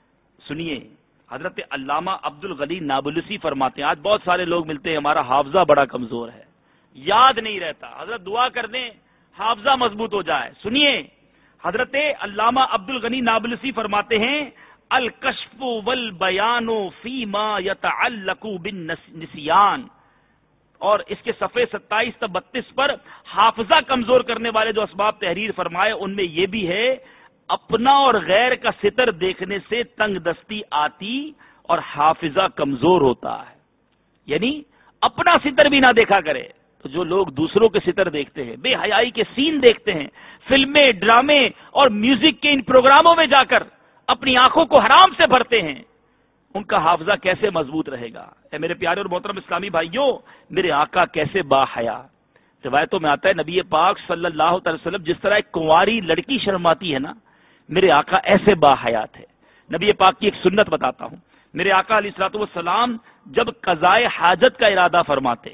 سنیے حضرت علامہ عبد الغنی نابلسی فرماتے ہیں. آج بہت سارے لوگ ملتے ہیں، ہمارا حافظہ بڑا کمزور ہے، یاد نہیں رہتا. حضرت دعا کر دیں حافظہ مضبوط ہو جائے. سنیے حضرت علامہ عبد الغنی نابلسی فرماتے ہیں الکشف والبیان فیما یتعلق بالنسیان، اور اس کے صفحے ستائیس تا بتیس پر حافظہ کمزور کرنے والے جو اسباب تحریر فرمائے ان میں یہ بھی ہے اپنا اور غیر کا ستر دیکھنے سے تنگ دستی آتی اور حافظہ کمزور ہوتا ہے. یعنی اپنا ستر بھی نہ دیکھا کرے. تو جو لوگ دوسروں کے ستر دیکھتے ہیں، بے حیائی کے سین دیکھتے ہیں، فلمیں، ڈرامے اور میوزک کے ان پروگراموں میں جا کر اپنی آنکھوں کو حرام سے بھرتے ہیں، ان کا حافظہ کیسے مضبوط رہے گا؟ اے میرے پیارے اور محترم اسلامی بھائیوں، میرے آقا کیسے با حیا. روایتوں میں آتا ہے نبی پاک صلی اللہ علیہ وسلم جس طرح ایک کنواری لڑکی شرماتی ہے نا، میرے آقا ایسے با حیا تھے. نبی پاک کی ایک سنت بتاتا ہوں. میرے آقا علیہ الصلوۃ والسلام جب قضائے حاجت کا ارادہ فرماتے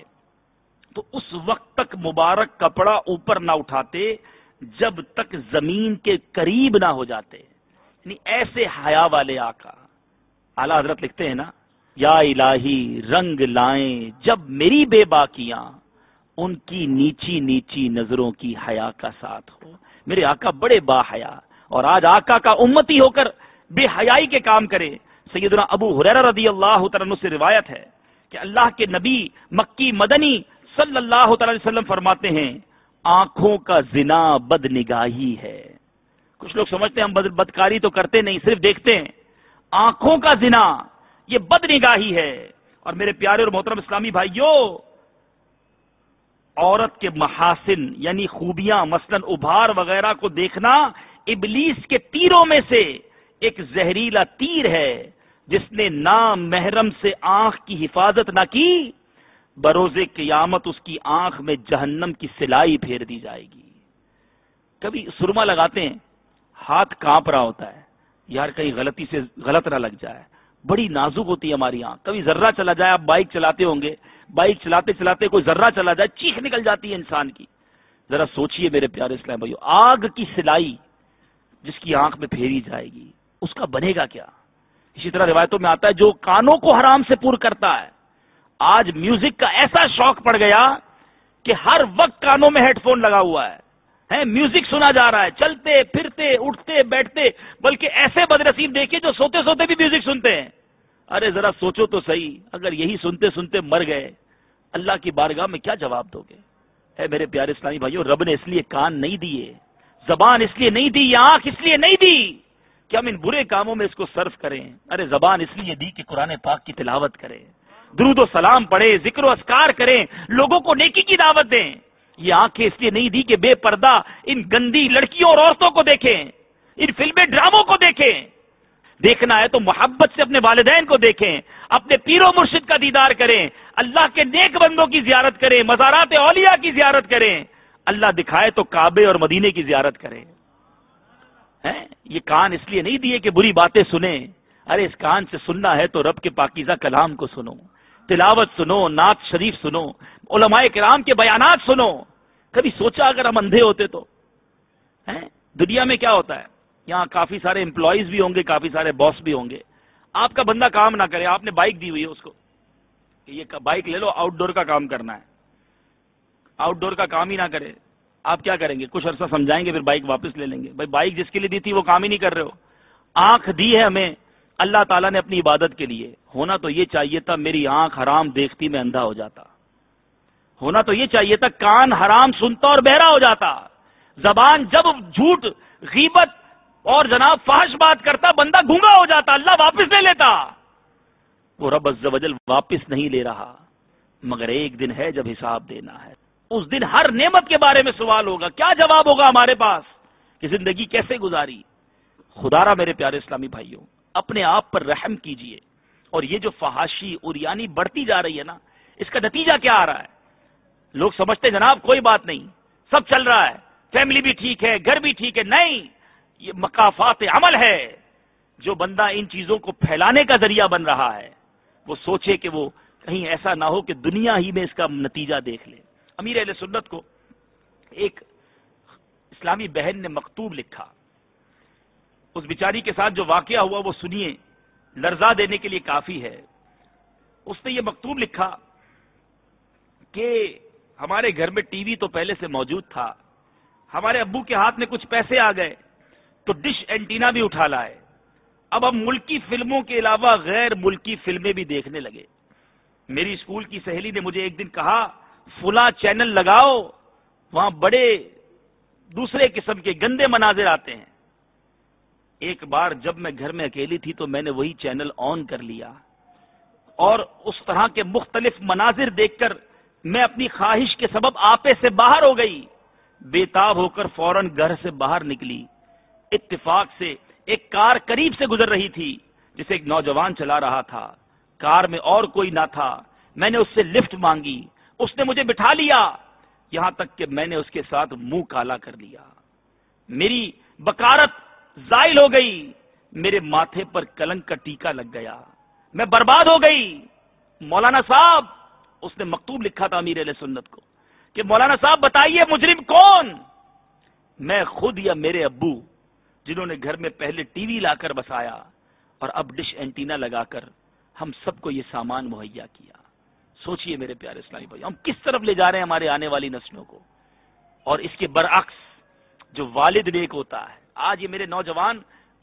تو اس وقت تک مبارک کپڑا اوپر نہ اٹھاتے جب تک زمین کے قریب نہ ہو جاتے. یعنی ایسے حیا والے آقا. اعلیٰ حضرت لکھتے ہیں نا، یا الہی رنگ لائیں جب میری بے باکیاں، ان کی نیچی نیچی نظروں کی حیا کا ساتھ ہو. میرے آقا بڑے با حیا، اور آج آقا کا امتی ہو کر بے حیائی کے کام کرے. سیدنا ابو ہریرہ رضی اللہ تعالیٰ عنہ سے روایت ہے کہ اللہ کے نبی مکی مدنی صلی اللہ تعالی وسلم فرماتے ہیں آنکھوں کا زنا بد نگاہی ہے. کچھ لوگ سمجھتے ہیں ہم بدکاری تو کرتے نہیں، صرف دیکھتے ہیں. آنکھوں کا زنا یہ بد نگاہی ہے. اور میرے پیارے اور محترم اسلامی بھائیوں، عورت کے محاسن یعنی خوبیاں مثلا ابھار وغیرہ کو دیکھنا ابلیس کے تیروں میں سے ایک زہریلا تیر ہے. جس نے نام محرم سے آنکھ کی حفاظت نہ کی، بروز قیامت اس کی آنکھ میں جہنم کی سلائی پھیر دی جائے گی. کبھی سرما لگاتے ہیں، ہاتھ کانپ رہا ہوتا ہے، یار کہیں غلطی سے غلط نہ لگ جائے. بڑی نازک ہوتی ہے ہماری آنکھ. کبھی ذرہ چلا جائے، آپ بائک چلاتے ہوں گے، بائک چلاتے چلاتے کوئی ذرہ چلا جائے، چیخ نکل جاتی ہے انسان کی. ذرا سوچئے میرے پیارے اسلام بھائیو، آگ کی سلائی جس کی آنکھ میں پھیری جائے گی اس کا بنے گا کیا؟ اسی طرح روایتوں میں آتا ہے جو کانوں کو حرام سے پور کرتا ہے. آج میوزک کا ایسا شوق پڑ گیا کہ ہر وقت کانوں میں ہیڈ فون لگا ہوا ہے، ہے میوزک سنا جا رہا ہے، چلتے پھرتے اٹھتے بیٹھتے. بلکہ ایسے بدنصیب دیکھے جو سوتے سوتے بھی میوزک سنتے ہیں. ارے ذرا سوچو تو صحیح، اگر یہی سنتے سنتے مر گئے اللہ کی بارگاہ میں کیا جواب دو گے؟ اے میرے پیارے اسلامی بھائیوں، رب نے اس لیے کان نہیں دیے، زبان اس لیے نہیں دی، یہ آنکھ اس لیے نہیں دی کہ ہم ان برے کاموں میں اس کو صرف کریں. ارے زبان اس لیے دی کہ قرآن پاک کی تلاوت کریں، درود و سلام پڑھیں، ذکر و اذکار کریں، لوگوں کو نیکی کی دعوت دیں. یہ آنکھیں اس لیے نہیں دی کہ بے پردہ ان گندی لڑکیوں اور عورتوں کو دیکھیں، ان فلمیں ڈراموں کو دیکھیں. دیکھنا ہے تو محبت سے اپنے والدین کو دیکھیں، اپنے پیر و مرشد کا دیدار کریں، اللہ کے نیک بندوں کی زیارت کریں، مزارات اولیاء کی زیارت کریں. اللہ دکھائے تو کعبے اور مدینے کی زیارت کریں. یہ کان اس لیے نہیں دیے کہ بری باتیں سنیں. ارے اس کان سے سننا ہے تو رب کے پاکیزہ کلام کو سنو، تلاوت سنو، نعت شریف سنو، علماء کرام کے بیانات سنو. کبھی سوچا اگر ہم اندھے ہوتے تو؟ دنیا میں کیا ہوتا ہے، یہاں کافی سارے امپلائیز بھی ہوں گے، کافی سارے باس بھی ہوں گے. آپ کا بندہ کام نہ کرے، آپ نے بائک دی ہوئی ہے اس کو کہ یہ بائک لے لو، آؤٹ ڈور کا کام کرنا ہے، آؤٹ ڈور کا کام ہی نہ کرے، آپ کیا کریں گے؟ کچھ عرصہ سمجھائیں گے، پھر بائک واپس لے لیں گے. بھائی بائک جس کے لیے دی تھی وہ کام ہی نہیں کر رہے ہو. آنکھ دی ہے ہمیں اللہ تعالیٰ نے اپنی عبادت کے لیے. ہونا تو یہ چاہیے تھا میری آنکھ حرام دیکھتی میں اندھا ہو جاتا، ہونا تو یہ چاہیے تھا کان حرام سنتا اور بہرا ہو جاتا، زبان جب جھوٹ غیبت اور جناب فحش بات کرتا بندہ گونگا ہو جاتا، اللہ واپس لے لیتا. وہ رب عز و جل واپس نہیں لے رہا، مگر ایک دن ہے جب حساب دینا ہے. اس دن ہر نعمت کے بارے میں سوال ہوگا. کیا جواب ہوگا ہمارے پاس کہ زندگی کیسے گزاری؟ خدارا میرے پیارے اسلامی بھائیوں، اپنے آپ پر رحم کیجئے. اور یہ جو فحاشی اوریانی بڑھتی جا رہی ہے نا، اس کا نتیجہ کیا آ رہا ہے؟ لوگ سمجھتے ہیں جناب کوئی بات نہیں، سب چل رہا ہے، فیملی بھی ٹھیک ہے، گھر بھی ٹھیک ہے. نہیں، یہ مقافات عمل ہے. جو بندہ ان چیزوں کو پھیلانے کا ذریعہ بن رہا ہے وہ سوچے کہ وہ کہیں ایسا نہ ہو کہ دنیا ہی میں اس کا نتیجہ دیکھ لے. امیر اہل سنت کو ایک اسلامی بہن نے مکتوب لکھا. اس بیچاری کے ساتھ جو واقعہ ہوا وہ سنیے، لرزا دینے کے لیے کافی ہے. اس نے یہ مکتوب لکھا کہ ہمارے گھر میں ٹی وی تو پہلے سے موجود تھا، ہمارے ابو کے ہاتھ میں کچھ پیسے آ گئے تو ڈش اینٹینا بھی اٹھا لائے. اب ہم ملکی فلموں کے علاوہ غیر ملکی فلمیں بھی دیکھنے لگے. میری اسکول کی سہیلی نے مجھے ایک دن کہا فلاں چینل لگاؤ، وہاں بڑے دوسرے قسم کے گندے مناظر آتے ہیں. ایک بار جب میں گھر میں اکیلی تھی تو میں نے وہی چینل آن کر لیا اور اس طرح کے مختلف مناظر دیکھ کر میں اپنی خواہش کے سبب آپے سے باہر ہو گئی. بے تاب ہو کر فوراً گھر سے باہر نکلی. اتفاق سے ایک کار قریب سے گزر رہی تھی جسے ایک نوجوان چلا رہا تھا. کار میں اور کوئی نہ تھا. میں نے اس سے لفٹ مانگی، اس نے مجھے بٹھا لیا، یہاں تک کہ میں نے اس کے ساتھ منہ کالا کر لیا. میری بکارت زائل ہو گئی، میرے ماتھے پر کلنک کا ٹیکا لگ گیا، میں برباد ہو گئی. مولانا صاحب، اس نے مکتوب لکھا تھا امیر اہل سنت کو کہ مولانا صاحب بتائیے مجرم کون؟ میں خود یا میرے ابو، جنہوں نے گھر میں پہلے ٹی وی لا کر بسایا اور اب ڈش اینٹینا لگا کر ہم سب کو یہ سامان مہیا کیا. سوچئے میرے پیارے اسلامی بھائی، ہم کس طرف لے جا رہے ہیں ہمارے آنے والی نسلوں کو. اور اس کے برعکس جو والد نیک ہوتا ہے، آج یہ میرے نوجوان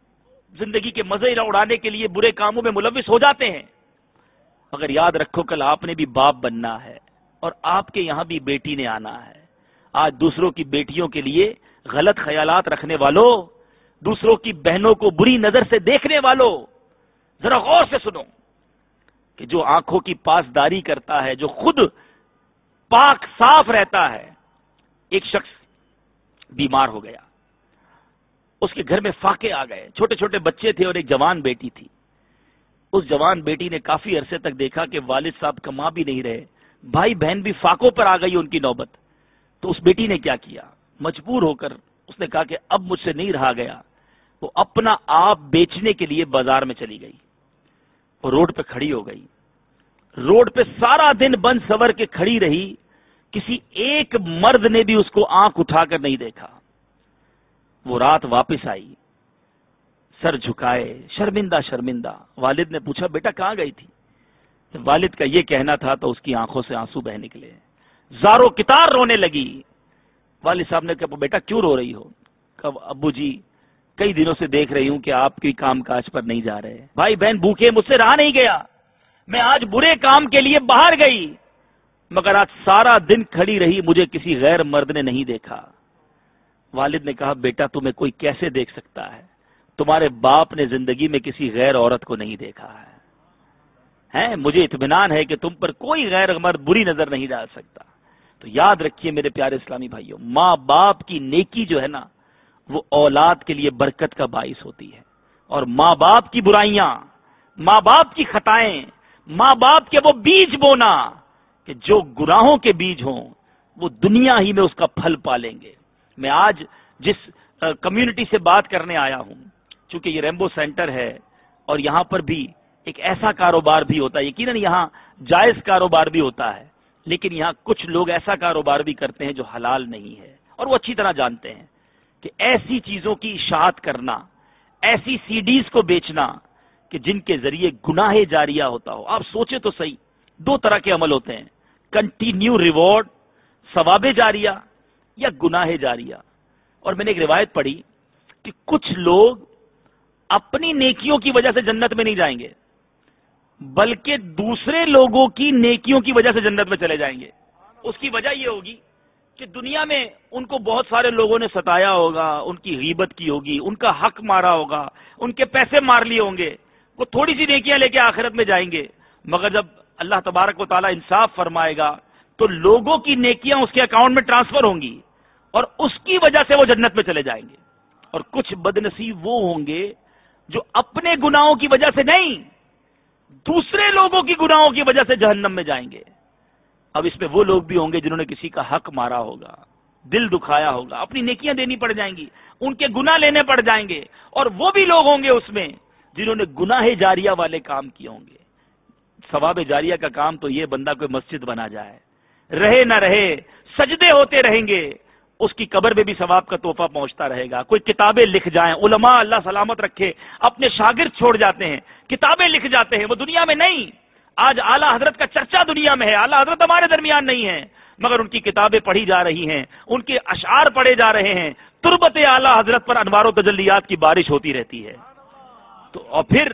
زندگی کے مزے اڑانے کے لیے برے کاموں میں ملوث ہو جاتے ہیں. مگر یاد رکھو کل آپ نے بھی باپ بننا ہے اور آپ کے یہاں بھی بیٹی نے آنا ہے. آج دوسروں کی بیٹیوں کے لیے غلط خیالات رکھنے والوں، دوسروں کی بہنوں کو بری نظر سے دیکھنے والوں، ذرا غور سے سنو کہ جو آنکھوں کی پاسداری کرتا ہے، جو خود پاک صاف رہتا ہے. ایک شخص بیمار ہو گیا، اس کے گھر میں فاقے آ گئے، چھوٹے چھوٹے بچے تھے اور ایک جوان بیٹی تھی. اس جوان بیٹی نے کافی عرصے تک دیکھا کہ والد صاحب کما بھی نہیں رہے، بھائی بہن بھی فاقوں پر آ گئی ان کی نوبت. تو اس بیٹی نے کیا کیا؟ مجبور ہو کر اس نے کہا کہ اب مجھ سے نہیں رہا گیا. وہ اپنا آپ بیچنے کے لیے بازار میں چلی گئی. وہ روڈ پہ کھڑی ہو گئی، روڈ پہ سارا دن بند سور کے کھڑی رہی. کسی ایک مرد نے بھی اس کو آنکھ اٹھا کر نہیں دیکھا. وہ رات واپس آئی، سر جھکائے، شرمندہ شرمندہ. والد نے پوچھا بیٹا کہاں گئی تھی؟ والد کا یہ کہنا تھا تو اس کی آنکھوں سے آنسو بہ نکلے، زارو کتار رونے لگی. والد صاحب نے کہا بیٹا کیوں رو رہی ہو؟ کہا ابو جی کئی دنوں سے دیکھ رہی ہوں کہ آپ کی کام کاج پر نہیں جا رہے، بھائی بہن بھوکے، مجھ سے رہا نہیں گیا، میں آج برے کام کے لیے باہر گئی مگر آج سارا دن کھڑی رہی، مجھے کسی غیر مرد نے نہیں دیکھا. والد نے کہا بیٹا تمہیں کوئی کیسے دیکھ سکتا ہے؟ تمہارے باپ نے زندگی میں کسی غیر عورت کو نہیں دیکھا ہے. ہیں مجھے اطمینان ہے کہ تم پر کوئی غیر مرد بری نظر نہیں ڈال سکتا. تو یاد رکھیے میرے پیارے اسلامی بھائیوں، ماں باپ کی نیکی جو ہے نا وہ اولاد کے لیے برکت کا باعث ہوتی ہے. اور ماں باپ کی برائیاں، ماں باپ کی خطائیں، ماں باپ کے وہ بیج بونا کہ جو گناہوں کے بیج ہوں وہ دنیا ہی میں اس کا پھل پالیں گے. میں آج جس کمیونٹی سے بات کرنے آیا ہوں، چونکہ یہ ریمبو سینٹر ہے اور یہاں پر بھی ایک ایسا کاروبار بھی ہوتا ہے، یقیناً یہاں جائز کاروبار بھی ہوتا ہے، لیکن یہاں کچھ لوگ ایسا کاروبار بھی کرتے ہیں جو حلال نہیں ہے اور وہ اچھی طرح جانتے ہیں کہ ایسی چیزوں کی اشاعت کرنا، ایسی سی ڈیز کو بیچنا کہ جن کے ذریعے گناہ جاریہ ہوتا ہو. آپ سوچیں تو صحیح، دو طرح کے عمل ہوتے ہیں، کنٹینیو ریوارڈ ثواب جاریہ یا گناہ جاریہ. اور میں نے ایک روایت پڑھی کہ کچھ لوگ اپنی نیکیوں کی وجہ سے جنت میں نہیں جائیں گے بلکہ دوسرے لوگوں کی نیکیوں کی وجہ سے جنت میں چلے جائیں گے. اس کی وجہ یہ ہوگی کہ دنیا میں ان کو بہت سارے لوگوں نے ستایا ہوگا، ان کی غیبت کی ہوگی، ان کا حق مارا ہوگا، ان کے پیسے مار لیے ہوں گے، وہ تھوڑی سی نیکیاں لے کے آخرت میں جائیں گے. مگر جب اللہ تبارک و تعالی انصاف فرمائے گا تو لوگوں کی نیکیاں اس کے اکاؤنٹ میں ٹرانسفر ہوں گی اور اس کی وجہ سے وہ جنت میں چلے جائیں گے، اور کچھ بدنصیب وہ ہوں گے جو اپنے گناہوں کی وجہ سے نہیں، دوسرے لوگوں کی گناہوں کی وجہ سے جہنم میں جائیں گے۔ اب اس میں وہ لوگ بھی ہوں گے جنہوں نے کسی کا حق مارا ہوگا، دل دکھایا ہوگا، اپنی نیکیاں دینی پڑ جائیں گی، ان کے گناہ لینے پڑ جائیں گے، اور وہ بھی لوگ ہوں گے اس میں جنہوں نے گناہ جاریہ والے کام کیے ہوں گے۔ ثواب جاریہ کا کام تو یہ بندہ کوئی مسجد بنا جائے، رہے نہ رہے سجدے ہوتے رہیں گے، اس کی قبر میں بھی ثواب کا تحفہ پہنچتا رہے گا۔ کوئی کتابیں لکھ جائیں، علماء اللہ سلامت رکھے اپنے شاگرد چھوڑ جاتے ہیں، کتابیں لکھ جاتے ہیں، وہ دنیا میں نہیں۔ آج اعلیٰ حضرت کا چرچا دنیا میں ہے، اعلیٰ حضرت ہمارے درمیان نہیں ہے، مگر ان کی کتابیں پڑھی جا رہی ہیں، ان کے اشعار پڑھے جا رہے ہیں، تربت اعلیٰ حضرت پر انوار و تجلیات کی بارش ہوتی رہتی ہے۔ تو اور پھر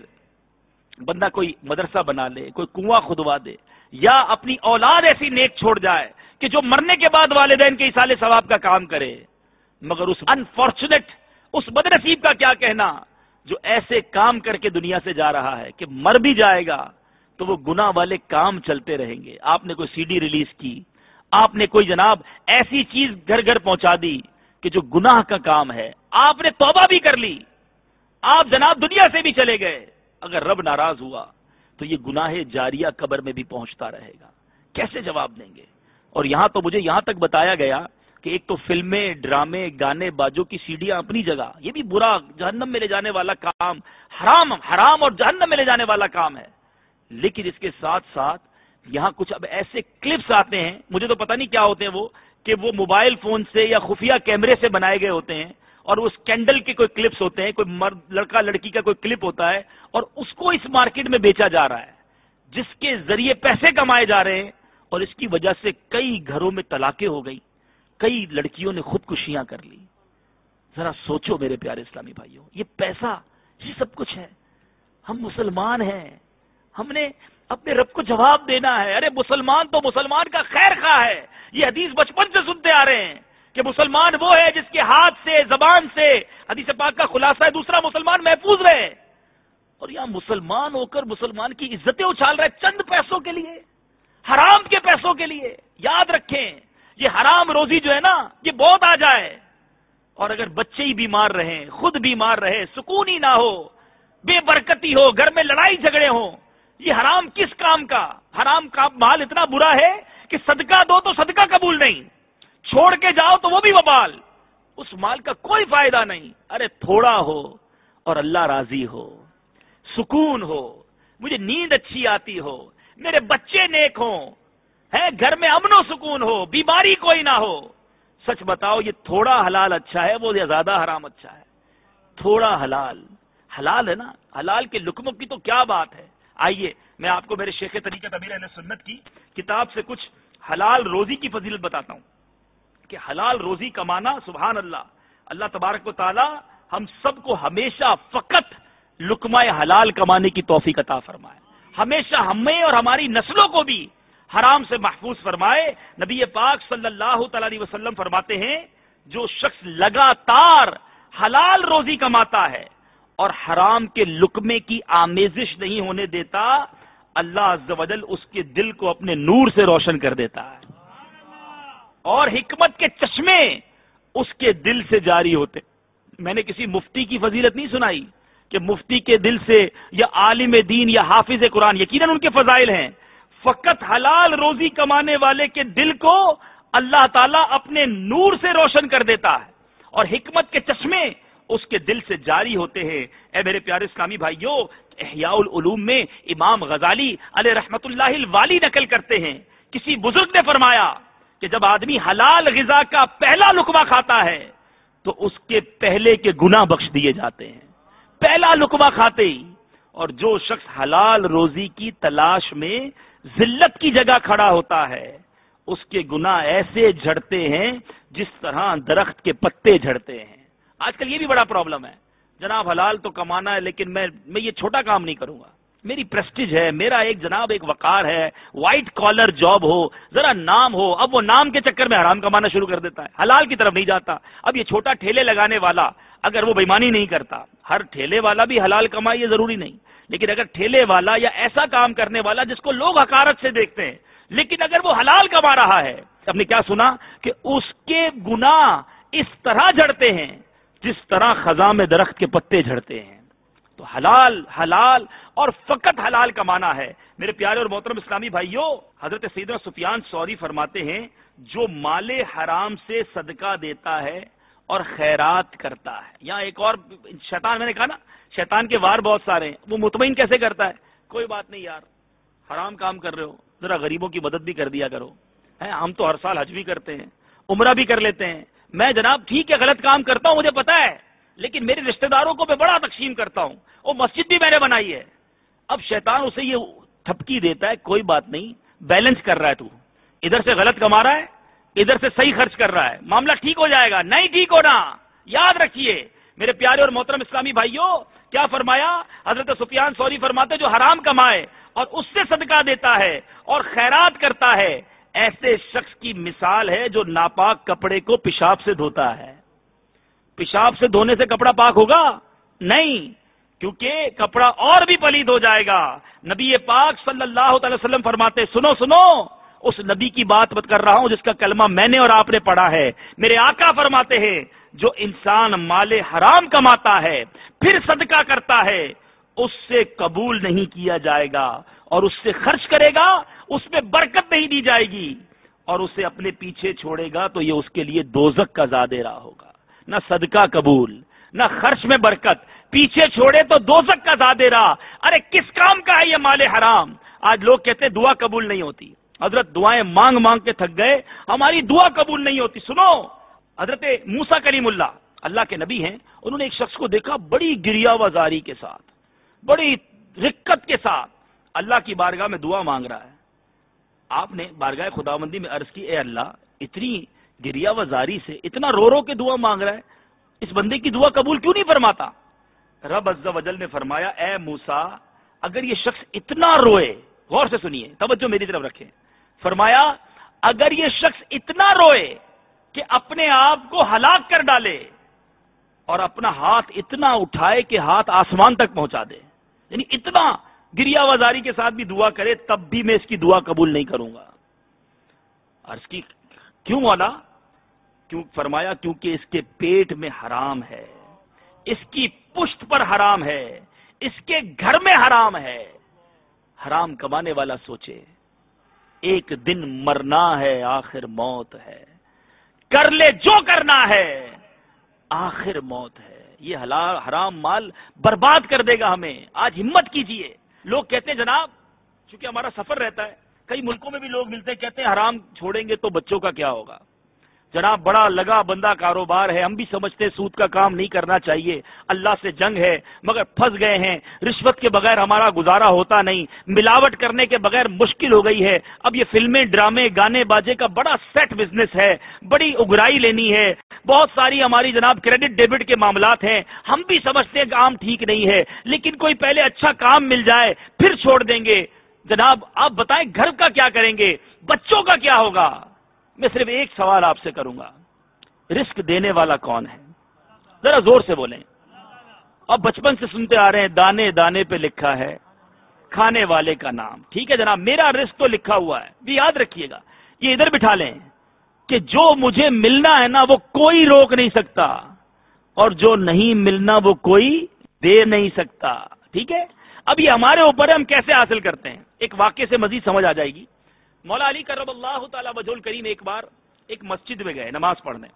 بندہ کوئی مدرسہ بنا لے، کوئی کنواں کھدوا دے، یا اپنی اولاد ایسی نیک چھوڑ جائے کہ جو مرنے کے بعد والدین کے ایصال ثواب کا کام کرے، مگر اس انفارچونیٹ، اس بدنصیب کا کیا کہنا جو ایسے کام کر کے دنیا سے جا رہا ہے کہ مر بھی جائے گا تو وہ گناہ والے کام چلتے رہیں گے۔ آپ نے کوئی سی ڈی ریلیز کی، آپ نے کوئی جناب ایسی چیز گھر گھر پہنچا دی کہ جو گناہ کا کام ہے، آپ نے توبہ بھی کر لی، آپ جناب دنیا سے بھی چلے گئے، اگر رب ناراض ہوا تو یہ گناہ جاریہ قبر میں بھی پہنچتا رہے گا، کیسے جواب دیں گے؟ اور یہاں تو مجھے یہاں تک بتایا گیا کہ ایک تو فلمیں، ڈرامے، گانے بازوں کی سیڈیاں اپنی جگہ، یہ بھی برا، جہنم میں لے جانے والا کام، حرام حرام اور جہنم میں لے جانے والا کام ہے، لیکن اس کے ساتھ ساتھ یہاں کچھ اب ایسے کلپس آتے ہیں، مجھے تو پتہ نہیں کیا ہوتے ہیں وہ، کہ وہ موبائل فون سے یا خفیہ کیمرے سے بنائے گئے ہوتے ہیں، اور وہ اسکینڈل کے کوئی کلپس ہوتے ہیں، کوئی مرد لڑکا لڑکی کا کوئی کلپ ہوتا ہے، اور اس کو اس مارکیٹ میں بیچا جا رہا ہے، جس کے ذریعے پیسے کمائے جا رہے ہیں، اور اس کی وجہ سے کئی گھروں میں طلاقیں ہو گئی، کئی لڑکیوں نے خودکشیاں کر لی۔ ذرا سوچو میرے پیارے اسلامی بھائیوں، یہ پیسہ، یہ سب کچھ ہے، ہم مسلمان ہیں، ہم نے اپنے رب کو جواب دینا ہے۔ ارے مسلمان تو مسلمان کا خیر خواہ ہے، یہ حدیث بچپن سے سنتے آ رہے ہیں کہ مسلمان وہ ہے جس کے ہاتھ سے، زبان سے، حدیث پاک کا خلاصہ ہے دوسرا مسلمان محفوظ رہے، اور یہاں مسلمان ہو کر مسلمان کی عزتیں اچھال رہے چند پیسوں کے لیے، حرام کے پیسوں کے لیے۔ یاد رکھیں یہ حرام روزی جو ہے نا، یہ بہت آ جائے، اور اگر بچے ہی بیمار رہیں، خود بیمار رہے، سکون ہی نہ ہو، بے برکتی ہو، گھر میں لڑائی جھگڑے ہوں، یہ حرام کس کام کا؟ حرام کا مال اتنا برا ہے کہ صدقہ دو تو صدقہ قبول نہیں، چھوڑ کے جاؤ تو وہ بھی وبال، اس مال کا کوئی فائدہ نہیں۔ ارے تھوڑا ہو اور اللہ راضی ہو، سکون ہو، مجھے نیند اچھی آتی ہو، میرے بچے نیک ہوں، ہے گھر میں امن و سکون ہو، بیماری کوئی نہ ہو۔ سچ بتاؤ یہ تھوڑا حلال اچھا ہے وہ یا زیادہ حرام اچھا ہے؟ تھوڑا حلال حلال ہے نا، حلال کے لقموں کی تو کیا بات ہے۔ آئیے میں آپ کو میرے شیخ طریقت امیر اہل سنت کی کتاب سے کچھ حلال روزی کی فضیلت بتاتا ہوں کہ حلال روزی کمانا، سبحان اللہ، اللہ تبارک و تعالی ہم سب کو ہمیشہ فقط لقمہ حلال کمانے کی توفیق عطا فرمائے، ہمیشہ ہمیں اور ہماری نسلوں کو بھی حرام سے محفوظ فرمائے۔ نبی پاک صلی اللہ تعالی علیہ وسلم فرماتے ہیں جو شخص لگاتار حلال روزی کماتا ہے اور حرام کے لقمے کی آمیزش نہیں ہونے دیتا، اللہ عز و جل اس کے دل کو اپنے نور سے روشن کر دیتا ہے، اور حکمت کے چشمے اس کے دل سے جاری ہوتے۔ میں نے کسی مفتی کی فضیلت نہیں سنائی کہ مفتی کے دل سے یا عالم دین یا حافظ قرآن، یقیناً ان کے فضائل ہیں، فقط حلال روزی کمانے والے کے دل کو اللہ تعالیٰ اپنے نور سے روشن کر دیتا ہے، اور حکمت کے چشمے اس کے دل سے جاری ہوتے ہیں۔ اے میرے پیارے اسلامی بھائیوں، احیاء العلوم میں امام غزالی علیہ رحمت اللہ الوالی نقل کرتے ہیں، کسی بزرگ نے فرمایا کہ جب آدمی حلال غذا کا پہلا لقمہ کھاتا ہے تو اس کے پہلے کے گناہ بخش دیے جاتے ہیں، پہلا لقمہ کھاتے ہی۔ اور جو شخص حلال روزی کی تلاش میں ذلت کی جگہ کھڑا ہوتا ہے، اس کے گناہ ایسے جھڑتے ہیں جس طرح درخت کے پتے جھڑتے ہیں۔ آج کل یہ بھی بڑا پرابلم ہے، جناب حلال تو کمانا ہے لیکن میں میں یہ چھوٹا کام نہیں کروں گا، میری پریسٹیج ہے، میرا ایک جناب ایک وقار ہے، وائٹ کالر جاب ہو، ذرا نام ہو، اب وہ نام کے چکر میں حرام کمانا شروع کر دیتا ہے، حلال کی طرف نہیں جاتا۔ اب یہ چھوٹا ٹھیلے لگانے والا اگر وہ بےمانی نہیں کرتا، ہر ٹھیلے والا بھی حلال کمائے یہ ضروری نہیں، لیکن اگر ٹھیلے والا یا ایسا کام کرنے والا جس کو لوگ حقارت سے دیکھتے ہیں، لیکن اگر وہ حلال کما رہا ہے، ہم نے کیا سنا کہ اس کے گناہ اس طرح جھڑتے ہیں جس طرح خزاں میں درخت کے پتے جھڑتے ہیں۔ تو حلال حلال اور فقط حلال کمانا ہے۔ میرے پیارے اور محترم اسلامی بھائیوں، حضرت سیدنا سفیان ثوری فرماتے ہیں جو مال حرام سے صدقہ دیتا ہے اور خیرات کرتا ہے، یہاں ایک اور شیطان، میں نے کہا نا شیطان کے وار بہت سارے ہیں، وہ مطمئن کیسے کرتا ہے؟ کوئی بات نہیں یار، حرام کام کر رہے ہو، ذرا غریبوں کی مدد بھی کر دیا کرو، ہم تو ہر سال حج بھی کرتے ہیں، عمرہ بھی کر لیتے ہیں، میں جناب ٹھیک ہے غلط کام کرتا ہوں مجھے پتا ہے، لیکن میرے رشتہ داروں کو میں بڑا تقسیم کرتا ہوں، وہ مسجد بھی میں نے بنائی ہے۔ اب شیطان اسے یہ تھپکی دیتا ہے، کوئی بات نہیں، بیلنس کر رہا ہے، تو ادھر سے غلط کما رہا ہے، ادھر سے صحیح خرچ کر رہا ہے، معاملہ ٹھیک ہو جائے گا۔ نہیں ٹھیک ہونا، یاد رکھیے میرے پیارے اور محترم اسلامی بھائیوں، کیا فرمایا حضرت سفیان ثوری فرماتے جو حرام کمائے اور اس سے صدقہ دیتا ہے اور خیرات کرتا ہے، ایسے شخص کی مثال ہے جو ناپاک کپڑے کو پیشاب سے دھوتا ہے۔ پیشاب سے دھونے سے کپڑا پاک ہوگا؟ نہیں، کیونکہ کپڑا اور بھی پلید ہو جائے گا۔ نبی پاک صلی اللہ علیہ وسلم فرماتے، سنو سنو، اس نبی کی بات بات کر رہا ہوں جس کا کلمہ میں نے اور آپ نے پڑھا ہے۔ میرے آقا فرماتے ہیں جو انسان مال حرام کماتا ہے پھر صدقہ کرتا ہے اس سے قبول نہیں کیا جائے گا، اور اس سے خرچ کرے گا اس میں برکت نہیں دی جائے گی، اور اسے اپنے پیچھے چھوڑے گا تو یہ اس کے لیے دوزخ کا زادیرہ ہوگا۔ نہ صدقہ قبول، نہ خرچ میں برکت، پیچھے چھوڑے تو دوزخ کا زادیرہ۔ ارے کس کام کا ہے یہ مال حرام؟ آج لوگ کہتے ہیں دعا قبول نہیں ہوتی، حضرت دعائیں مانگ مانگ کے تھک گئے، ہماری دعا قبول نہیں ہوتی۔ سنو، حضرت موسیٰ کلیم اللہ اللہ کے نبی ہیں، انہوں نے ایک شخص کو دیکھا بڑی گریا وزاری کے ساتھ، بڑی رقت کے ساتھ اللہ کی بارگاہ میں دعا مانگ رہا ہے۔ آپ نے بارگاہ خداوندی میں عرض کی، اے اللہ اتنی گریا وزاری سے اتنا رو رو کے دعا مانگ رہا ہے، اس بندے کی دعا قبول کیوں نہیں فرماتا؟ رب عز و جل نے فرمایا، اے موسیٰ اگر یہ شخص اتنا روئے، غور سے سنیے، توجہ میری طرف رکھیں، فرمایا اگر یہ شخص اتنا روئے کہ اپنے آپ کو ہلاک کر ڈالے اور اپنا ہاتھ اتنا اٹھائے کہ ہاتھ آسمان تک پہنچا دے، یعنی اتنا گریا وزاری کے ساتھ بھی دعا کرے، تب بھی میں اس کی دعا قبول نہیں کروں گا۔ عرض کی کیوں مولا؟ کیوں؟ فرمایا کیونکہ اس کے پیٹ میں حرام ہے، اس کی پشت پر حرام ہے، اس کے گھر میں حرام ہے۔ حرام کمانے والا سوچے ایک دن مرنا ہے، آخر موت ہے، کر لے جو کرنا ہے، آخر موت ہے۔ یہ حلال حرام مال برباد کر دے گا ہمیں۔ آج ہمت کیجئے، لوگ کہتے ہیں جناب چونکہ ہمارا سفر رہتا ہے، کئی ملکوں میں بھی لوگ ملتے ہیں کہتے ہیں حرام چھوڑیں گے تو بچوں کا کیا ہوگا؟ جناب بڑا لگا بندہ کاروبار ہے، ہم بھی سمجھتے ہیں سود کا کام نہیں کرنا چاہیے، اللہ سے جنگ ہے، مگر پھنس گئے ہیں، رشوت کے بغیر ہمارا گزارا ہوتا نہیں، ملاوٹ کرنے کے بغیر مشکل ہو گئی ہے، اب یہ فلمیں ڈرامے گانے باجے کا بڑا سیٹ بزنس ہے، بڑی اگرائی لینی ہے، بہت ساری ہماری جناب کریڈٹ ڈیبٹ کے معاملات ہیں، ہم بھی سمجھتے ہیں کام ٹھیک نہیں ہے، لیکن کوئی پہلے اچھا کام مل جائے پھر چھوڑ دیں گے۔ جناب آپ بتائیں گھر کا کیا کریں گے، بچوں کا کیا ہوگا؟ میں صرف ایک سوال آپ سے کروں گا، رزق دینے والا کون ہے؟ ذرا زور سے بولیں۔ اب بچپن سے سنتے آ رہے ہیں دانے دانے پہ لکھا ہے کھانے والے کا نام، ٹھیک ہے جناب، میرا رزق تو لکھا ہوا ہے، بھی یاد رکھیے گا، یہ ادھر بٹھا لیں کہ جو مجھے ملنا ہے نا وہ کوئی روک نہیں سکتا، اور جو نہیں ملنا وہ کوئی دے نہیں سکتا، ٹھیک ہے؟ اب یہ ہمارے اوپر ہے ہم کیسے حاصل کرتے ہیں۔ ایک واقعے سے مزید سمجھ آ جائے گی۔ مولا علی کرم اللہ تعالی وجہ الکریم ایک بار ایک مسجد میں گئے نماز پڑھنے،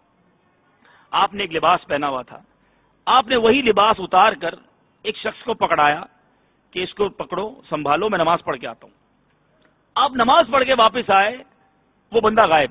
آپ نے ایک لباس پہنا ہوا تھا، آپ نے وہی لباس اتار کر ایک شخص کو پکڑایا کہ اس کو پکڑو سنبھالو میں نماز پڑھ کے آتا ہوں۔ آپ نماز پڑھ کے واپس آئے، وہ بندہ غائب،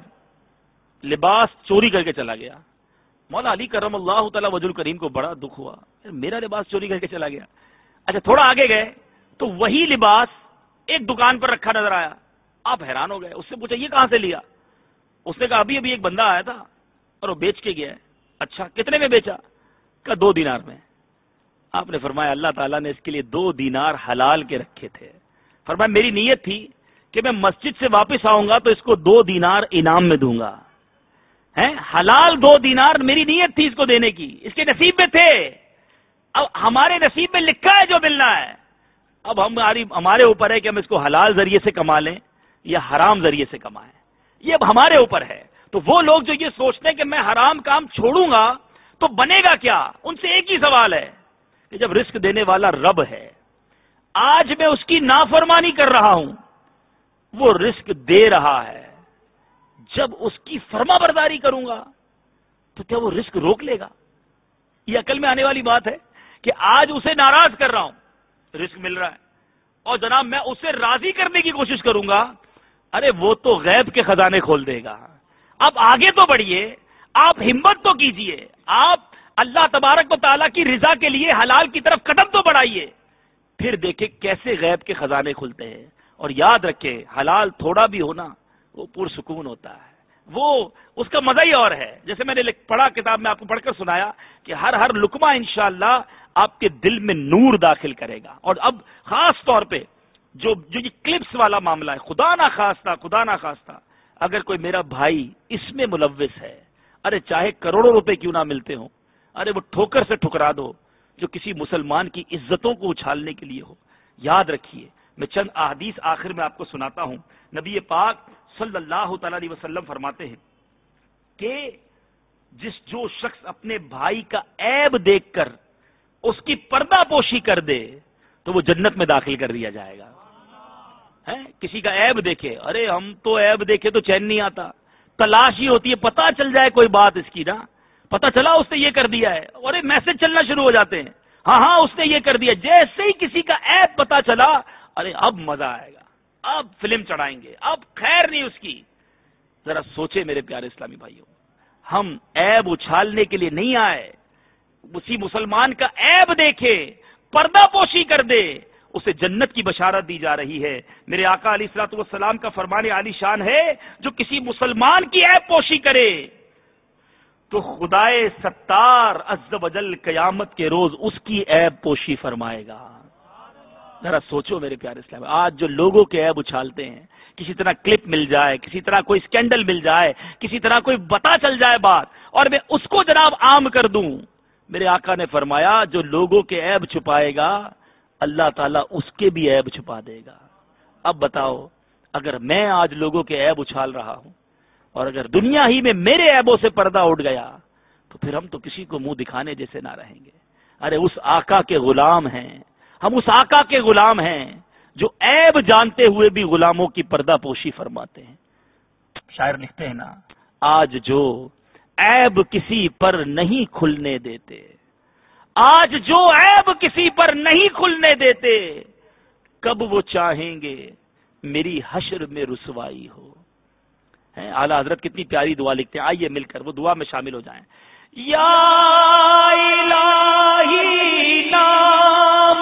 لباس چوری کر کے چلا گیا۔ مولا علی کرم اللہ تعالی وجہ الکریم کو بڑا دکھ ہوا، میرا لباس چوری کر کے چلا گیا۔ اچھا تھوڑا آگے گئے تو وہی لباس ایک دکان پر رکھا نظر آیا، آپ حیران ہو گئے، اس سے پوچھا یہ کہاں سے لیا؟ اس نے کہا ابھی ابھی ایک بندہ آیا تھا اور وہ بیچ کے گیا ہے۔ اچھا کتنے میں بیچا؟ کہا دو دینار میں۔ آپ نے فرمایا اللہ تعالیٰ نے اس کے لیے دو دینار حلال کے رکھے تھے۔ فرمایا میری نیت تھی کہ میں مسجد سے واپس آؤں گا تو اس کو دو دینار انعام میں دوں گا، ہیں حلال دو دینار میری نیت تھی اس کو دینے کی، اس کے نصیب میں تھے۔ اب ہمارے نصیب میں لکھا ہے جو ملنا ہے، اب ہماری ہمارے اوپر ہے کہ ہم اس کو حلال ذریعے سے کما لیں یا حرام ذریعے سے کمائیں، یہ اب ہمارے اوپر ہے۔ تو وہ لوگ جو یہ سوچتے ہیں کہ میں حرام کام چھوڑوں گا تو بنے گا کیا، ان سے ایک ہی سوال ہے کہ جب رزق دینے والا رب ہے، آج میں اس کی نافرمانی کر رہا ہوں، وہ رزق دے رہا ہے، جب اس کی فرما برداری کروں گا تو کیا وہ رزق روک لے گا؟ یہ عقل میں آنے والی بات ہے کہ آج اسے ناراض کر رہا ہوں، رزق مل رہا ہے، اور جناب میں اسے راضی کرنے کی کوشش کروں گا، ارے وہ تو غیب کے خزانے کھول دے گا۔ اب آگے تو بڑھیے، آپ ہمت تو کیجئے، آپ اللہ تبارک و تعالیٰ کی رضا کے لیے حلال کی طرف قدم تو بڑھائیے، پھر دیکھیں کیسے غیب کے خزانے کھلتے ہیں۔ اور یاد رکھیں، حلال تھوڑا بھی ہونا وہ پرسکون ہوتا ہے، وہ اس کا مزہ ہی اور ہے۔ جیسے میں نے پڑھا کتاب میں آپ کو پڑھ کر سنایا کہ ہر ہر لقمہ انشاءاللہ آپ کے دل میں نور داخل کرے گا۔ اور اب خاص طور پہ جو جو یہ کلپس والا معاملہ ہے، خدا نہ خواستہ خدا نہ خواستہ اگر کوئی میرا بھائی اس میں ملوث ہے، ارے چاہے کروڑوں روپے کیوں نہ ملتے ہوں، ارے وہ ٹھوکر سے ٹھکرا دو جو کسی مسلمان کی عزتوں کو اچھالنے کے لیے ہو۔ یاد رکھیے، میں چند احادیث آخر میں آپ کو سناتا ہوں۔ نبی پاک صلی اللہ تعالی علیہ وسلم فرماتے ہیں کہ جس جو شخص اپنے بھائی کا عیب دیکھ کر اس کی پردہ پوشی کر دے تو وہ جنت میں داخل کر دیا جائے گا۔ ہے کسی کا عیب دیکھے، ارے ہم تو عیب دیکھے تو چین نہیں آتا، تلاش ہی ہوتی ہے پتہ چل جائے کوئی بات اس کی، نا پتہ چلا اس نے یہ کر دیا ہے، ارے میسج چلنا شروع ہو جاتے ہیں، ہاں ہاں اس نے یہ کر دیا۔ جیسے ہی کسی کا عیب پتہ چلا، ارے اب مزہ آئے گا، اب فلم چڑھائیں گے، اب خیر نہیں اس کی۔ ذرا سوچے میرے پیارے اسلامی بھائیوں، ہم عیب اچھالنے کے لیے نہیں آئے، اسی مسلمان کا عیب دیکھے، پردہ پوشی کر دے، اسے جنت کی بشارت دی جا رہی ہے۔ میرے آقا علیہ الصلوۃ والسلام کا فرمان عالی شان ہے، جو کسی مسلمان کی عیب پوشی کرے تو خدائے ستار عز و جل قیامت کے روز اس کی عیب پوشی فرمائے گا۔ ذرا سوچو میرے پیارے اسلام، آج جو لوگوں کے عیب اچھالتے ہیں، کسی طرح کلپ مل جائے، کسی طرح کوئی سکینڈل مل جائے، کسی طرح کوئی بتا چل جائے بات اور میں اس کو جناب عام کر دوں، میرے آقا نے فرمایا جو لوگوں کے عیب چھپائے گا اللہ تعالیٰ اس کے بھی عیب چھپا دے گا۔ اب بتاؤ، اگر میں آج لوگوں کے عیب اچھال رہا ہوں اور اگر دنیا ہی میں میرے عیبوں سے پردہ اٹھ گیا تو پھر ہم تو کسی کو منہ دکھانے جیسے نہ رہیں گے۔ ارے اس آقا کے غلام ہیں، ہم اس آقا کے غلام ہیں جو عیب جانتے ہوئے بھی غلاموں کی پردہ پوشی فرماتے ہیں۔ شاعر لکھتے ہیں نا، آج جو عیب کسی پر نہیں کھلنے دیتے، آج جو عیب کسی پر نہیں کھلنے دیتے، کب وہ چاہیں گے میری حشر میں رسوائی ہو۔ اعلیٰ حضرت کتنی پیاری دعا لکھتے ہیں، آئیے مل کر وہ دعا میں شامل ہو جائیں۔ یا الہی نام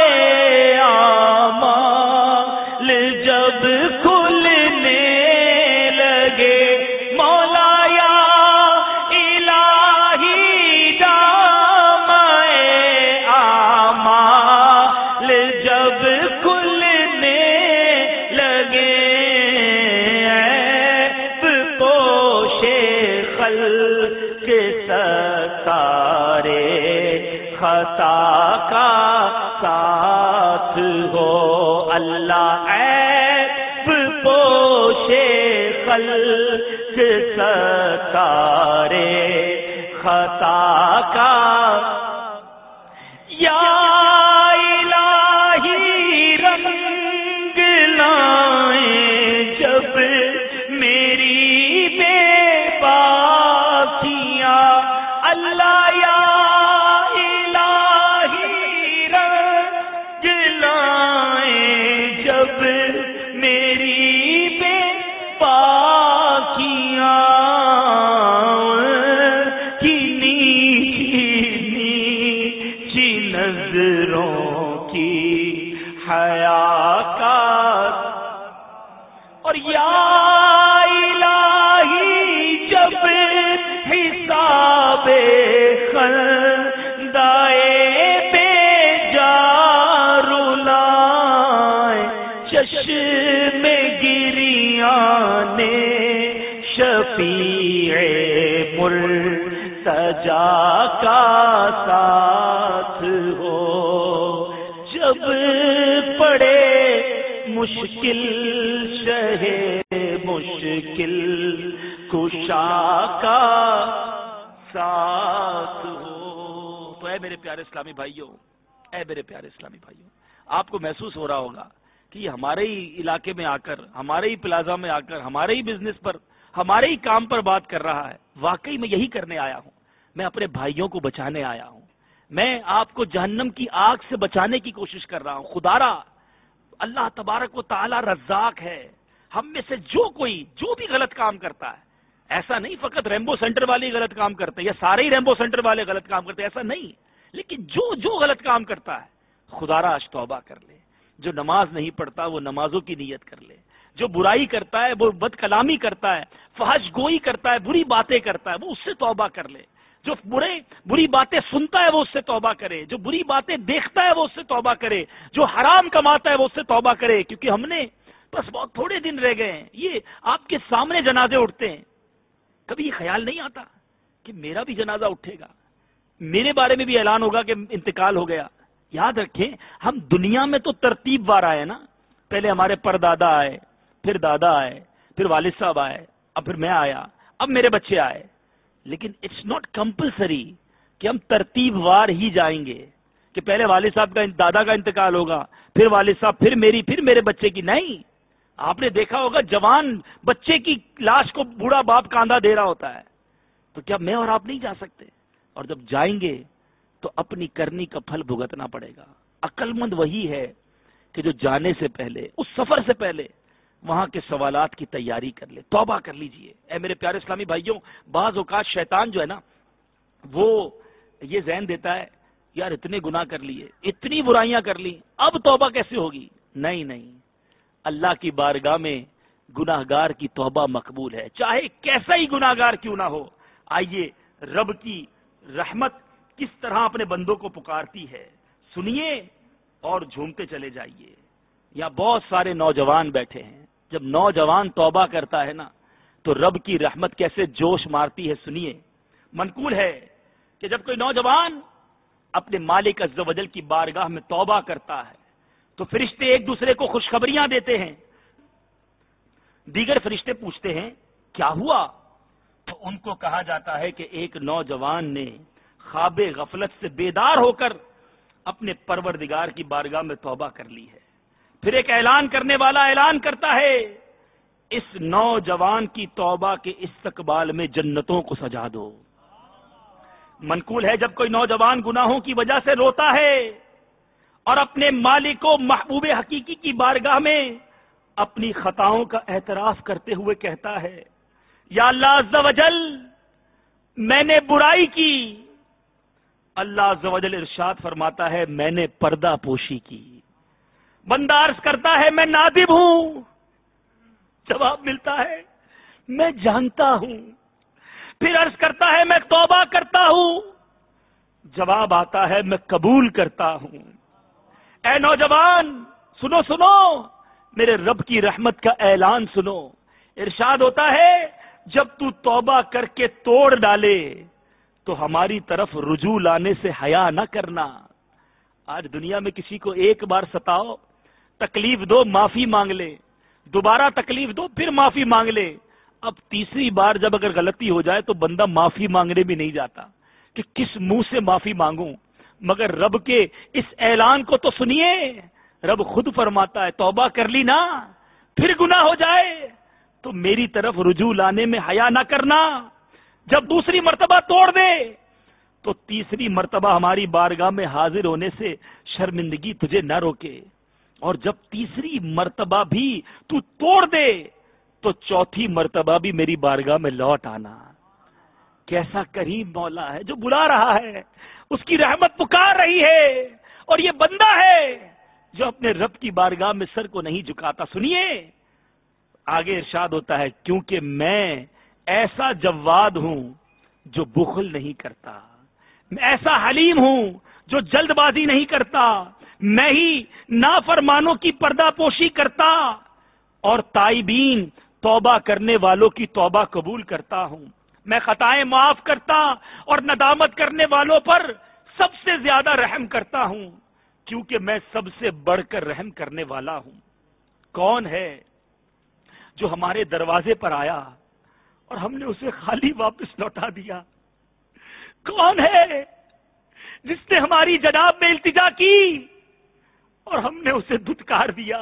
اعمال جب کھلنے لگے، مولا یا الہی نام اعمال جب کھلنے لگے، کے ستارے خطا کا ساتھ ہو اللہ، عیب پوشے خلق ستارے خطا کا، یا الہی رنگ لائیں جب میری بے پاکیاں، اللہ یا الہی رنگ لائیں جب میری بے پاکیاں، چینی چینی نظروں کی حیا کا، اور یا حساب خندائے بے جار لائے، چشم گریان شفیع مرتجا کا ساتھ ہو، جب پڑے مشکل شہ مشکل کشا کا ساتھ ہو. تو اے میرے پیارے اسلامی بھائیوں، اے میرے پیارے اسلامی بھائیوں، آپ کو محسوس ہو رہا ہوگا کہ یہ ہمارے ہی علاقے میں آ کر، ہمارے ہی پلازا میں آ کر، ہمارے ہی بزنس پر، ہمارے ہی کام پر بات کر رہا ہے. واقعی میں یہی کرنے آیا ہوں. میں اپنے بھائیوں کو بچانے آیا ہوں. میں آپ کو جہنم کی آگ سے بچانے کی کوشش کر رہا ہوں. خدارا اللہ تبارک و تعالی رزاق ہے. ہم میں سے جو کوئی جو بھی غلط کام کرتا ہے، ایسا نہیں فقط ریمبو سینٹر والے غلط کام کرتے ہیں یا سارے ہی ریمبو سینٹر والے غلط کام کرتے ہیں، ایسا نہیں، لیکن جو جو غلط کام کرتا ہے خدارا آج توبہ کر لے. جو نماز نہیں پڑھتا وہ نمازوں کی نیت کر لے. جو برائی کرتا ہے، وہ بد کلامی کرتا ہے، فحش گوئی کرتا ہے، بری باتیں کرتا ہے، وہ اس سے توبہ کر لے. جو برے بری باتیں سنتا ہے وہ اس سے توبہ کرے. جو بری باتیں دیکھتا ہے وہ اس سے توبہ کرے. جو حرام کماتا ہے وہ اس سے توبہ کرے. کیونکہ ہم نے بس بہت تھوڑے دن رہ گئے ہیں. یہ آپ کے سامنے جنازے اٹھتے ہیں، کبھی یہ خیال نہیں آتا کہ میرا بھی جنازہ اٹھے گا، میرے بارے میں بھی اعلان ہوگا کہ انتقال ہو گیا. یاد رکھیں، ہم دنیا میں تو ترتیب وار آئے نا. پہلے ہمارے پردادا آئے، پھر دادا آئے، پھر والد صاحب آئے، اب پھر میں آیا، اب میرے بچے آئے. لیکن اٹس ناٹ کمپلسری کہ ہم ترتیب وار ہی جائیں گے کہ پہلے والد صاحب کا دادا کا انتقال ہوگا، پھر والد صاحب، پھر میری، پھر میرے بچے کی. نہیں، آپ نے دیکھا ہوگا جوان بچے کی لاش کو بوڑھا باپ کاندھا دے رہا ہوتا ہے. تو کیا میں اور آپ نہیں جا سکتے؟ اور جب جائیں گے تو اپنی کرنی کا پھل بھگتنا پڑے گا. عقل مند وہی ہے کہ جو جانے سے پہلے، اس سفر سے پہلے وہاں کے سوالات کی تیاری کر لے. توبہ کر لیجئے. اے میرے پیارے اسلامی بھائیوں، بعض اوقات شیطان جو ہے نا وہ یہ ذہن دیتا ہے یار اتنے گناہ کر لیے، اتنی برائیاں کر لی، اب توبہ کیسے ہوگی؟ نہیں نہیں، اللہ کی بارگاہ میں گناہگار کی توبہ مقبول ہے، چاہے کیسا ہی گناہگار کیوں نہ ہو. آئیے رب کی رحمت کس طرح اپنے بندوں کو پکارتی ہے سنیے اور جھومتے چلے جائیے. یہاں بہت سارے نوجوان بیٹھے ہیں. جب نوجوان توبہ کرتا ہے نا تو رب کی رحمت کیسے جوش مارتی ہے سنیے. منقول ہے کہ جب کوئی نوجوان اپنے مالک عز و جل کی بارگاہ میں توبہ کرتا ہے تو فرشتے ایک دوسرے کو خوشخبریاں دیتے ہیں. دیگر فرشتے پوچھتے ہیں کیا ہوا؟ تو ان کو کہا جاتا ہے کہ ایک نوجوان نے خواب غفلت سے بیدار ہو کر اپنے پروردگار کی بارگاہ میں توبہ کر لی ہے. پھر ایک اعلان کرنے والا اعلان کرتا ہے اس نوجوان کی توبہ کے استقبال میں جنتوں کو سجا دو. منقول ہے جب کوئی نوجوان گناہوں کی وجہ سے روتا ہے اور اپنے مالک و محبوب حقیقی کی بارگاہ میں اپنی خطاؤں کا اعتراف کرتے ہوئے کہتا ہے یا اللہ عز و جل میں نے برائی کی. اللہ عز و جل ارشاد فرماتا ہے میں نے پردہ پوشی کی. بندہ عرض کرتا ہے میں نادم ہوں، جواب ملتا ہے میں جانتا ہوں. پھر عرض کرتا ہے میں توبہ کرتا ہوں، جواب آتا ہے میں قبول کرتا ہوں. اے نوجوان سنو سنو میرے رب کی رحمت کا اعلان سنو. ارشاد ہوتا ہے جب تو توبہ کر کے توڑ ڈالے تو ہماری طرف رجوع لانے سے حیا نہ کرنا. آج دنیا میں کسی کو ایک بار ستاؤ، تکلیف دو، معافی مانگ لے، دوبارہ تکلیف دو، پھر معافی مانگ لے. اب تیسری بار جب اگر غلطی ہو جائے تو بندہ معافی مانگنے بھی نہیں جاتا کہ کس منہ سے معافی مانگوں. مگر رب کے اس اعلان کو تو سنیے. رب خود فرماتا ہے توبہ کر لی نا، پھر گناہ ہو جائے تو میری طرف رجوع لانے میں حیا نہ کرنا. جب دوسری مرتبہ توڑ دے تو تیسری مرتبہ ہماری بارگاہ میں حاضر ہونے سے شرمندگی تجھے نہ روکے. اور جب تیسری مرتبہ بھی تو توڑ دے تو چوتھی مرتبہ بھی میری بارگاہ میں لوٹ آنا. کیسا کریم مولا ہے جو بلا رہا ہے، اس کی رحمت پکار رہی ہے، اور یہ بندہ ہے جو اپنے رب کی بارگاہ میں سر کو نہیں جھکاتا. سنیے آگے ارشاد ہوتا ہے کیونکہ میں ایسا جواد ہوں جو بخل نہیں کرتا، میں ایسا حلیم ہوں جو جلد بازی نہیں کرتا، میں ہی نافرمانوں کی پردہ پوشی کرتا اور تائبین توبہ کرنے والوں کی توبہ قبول کرتا ہوں. میں خطائیں معاف کرتا اور ندامت کرنے والوں پر سب سے زیادہ رحم کرتا ہوں کیونکہ میں سب سے بڑھ کر رحم کرنے والا ہوں. کون ہے جو ہمارے دروازے پر آیا اور ہم نے اسے خالی واپس لوٹا دیا؟ کون ہے جس نے ہماری جناب میں التجا کی اور ہم نے اسے دھتکار دیا؟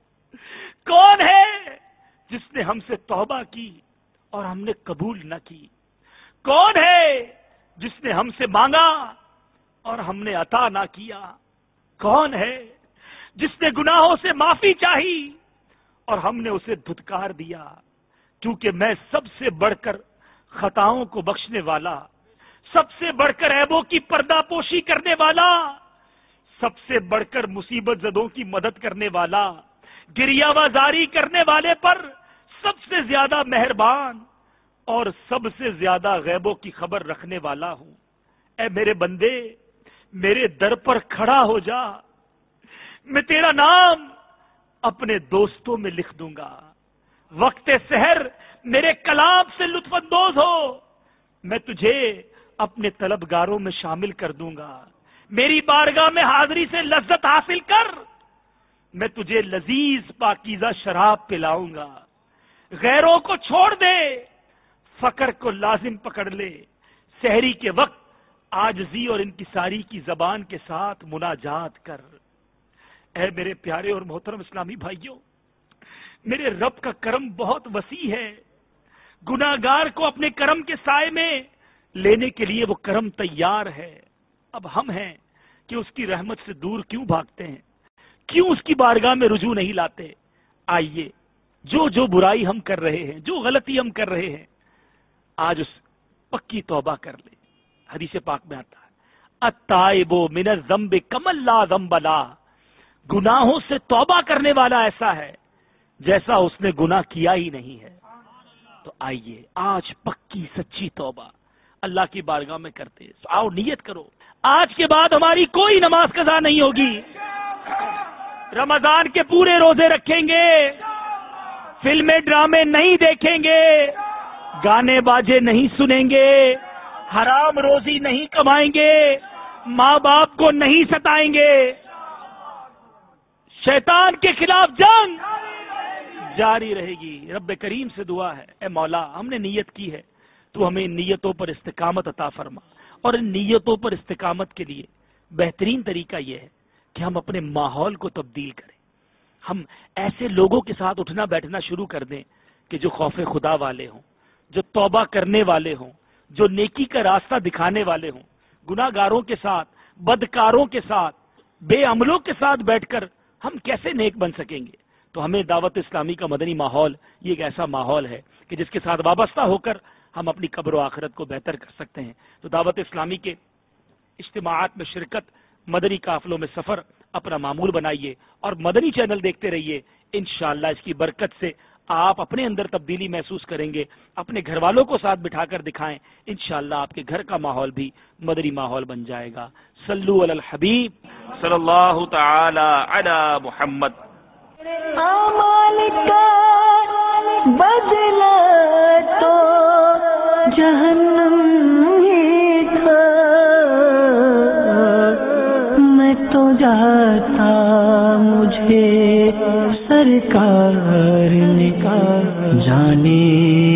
کون ہے جس نے ہم سے توبہ کی اور ہم نے قبول نہ کی؟ کون ہے جس نے ہم سے مانگا اور ہم نے عطا نہ کیا؟ کون ہے جس نے گناہوں سے معافی چاہی اور ہم نے اسے دھتکار دیا؟ کیونکہ میں سب سے بڑھ کر خطاؤں کو بخشنے والا، سب سے بڑھ کر عیبوں کی پردہ پوشی کرنے والا، سب سے بڑھ کر مصیبت زدوں کی مدد کرنے والا، گریہ زاری کرنے والے پر سب سے زیادہ مہربان اور سب سے زیادہ غیبوں کی خبر رکھنے والا ہوں۔ اے میرے بندے، میرے در پر کھڑا ہو جا، میں تیرا نام اپنے دوستوں میں لکھ دوں گا۔ وقت سحر میرے کلام سے لطف اندوز ہو، میں تجھے اپنے طلبگاروں میں شامل کر دوں گا۔ میری بارگاہ میں حاضری سے لذت حاصل کر، میں تجھے لذیذ پاکیزہ شراب پلاؤں گا۔ غیروں کو چھوڑ دے، فقر کو لازم پکڑ لے، سحری کے وقت عاجزی اور انکساری کی زبان کے ساتھ مناجات کر۔ اے میرے پیارے اور محترم اسلامی بھائیوں، میرے رب کا کرم بہت وسیع ہے۔ گناہگار کو اپنے کرم کے سائے میں لینے کے لیے وہ کرم تیار ہے۔ اب ہم ہیں کہ اس کی رحمت سے دور کیوں بھاگتے ہیں، کیوں اس کی بارگاہ میں رجوع نہیں لاتے؟ آئیے، جو جو برائی ہم کر رہے ہیں، جو غلطی ہم کر رہے ہیں، آج اس پکی توبہ کر لیں۔ حدیث پاک میں آتا ہے، التائب من الذنب کمن لا ذنب لہ، گناہوں سے توبہ کرنے والا ایسا ہے جیسا اس نے گناہ کیا ہی نہیں ہے۔ تو آئیے آج پکی سچی توبہ اللہ کی بارگاہ میں کرتے ہیں۔ آؤ نیت کرو، آج کے بعد ہماری کوئی نماز قضا نہیں ہوگی، رمضان کے پورے روزے رکھیں گے، فلمیں ڈرامے نہیں دیکھیں گے، گانے باجے نہیں سنیں گے، حرام روزی نہیں کمائیں گے، ماں باپ کو نہیں ستائیں گے، شیطان کے خلاف جنگ جاری رہے گی۔ رب کریم سے دعا ہے، اے مولا ہم نے نیت کی ہے، تو ہمیں ان نیتوں پر استقامت عطا فرما، اور ان نیتوں پر استقامت کے لیے بہترین طریقہ یہ ہے کہ ہم اپنے ماحول کو تبدیل کریں۔ ہم ایسے لوگوں کے ساتھ اٹھنا بیٹھنا شروع کر دیں کہ جو خوف خدا والے ہوں، جو توبہ کرنے والے ہوں، جو نیکی کا راستہ دکھانے والے ہوں۔ گناہ گاروں کے ساتھ، بدکاروں کے ساتھ، بے عملوں کے ساتھ بیٹھ کر ہم کیسے نیک بن سکیں گے؟ تو ہمیں دعوت اسلامی کا مدنی ماحول یہ ایک ایسا ماحول ہے کہ جس کے ساتھ وابستہ ہو کر ہم اپنی قبر و آخرت کو بہتر کر سکتے ہیں۔ تو دعوت اسلامی کے اجتماعات میں شرکت، مدنی قافلوں میں سفر اپنا معمول بنائیے اور مدنی چینل دیکھتے رہیے۔ انشاءاللہ اس کی برکت سے آپ اپنے اندر تبدیلی محسوس کریں گے، اپنے گھر والوں کو ساتھ بٹھا کر دکھائیں، انشاءاللہ آپ کے گھر کا ماحول بھی مدنی ماحول بن جائے گا۔ صلو علی الحبیب صلی اللہ تعالی علی محمد۔ اعمال کا بدلہ تو جہنم ہی تھا، میں تو جاتا مجھے سرکار نے کہا جانے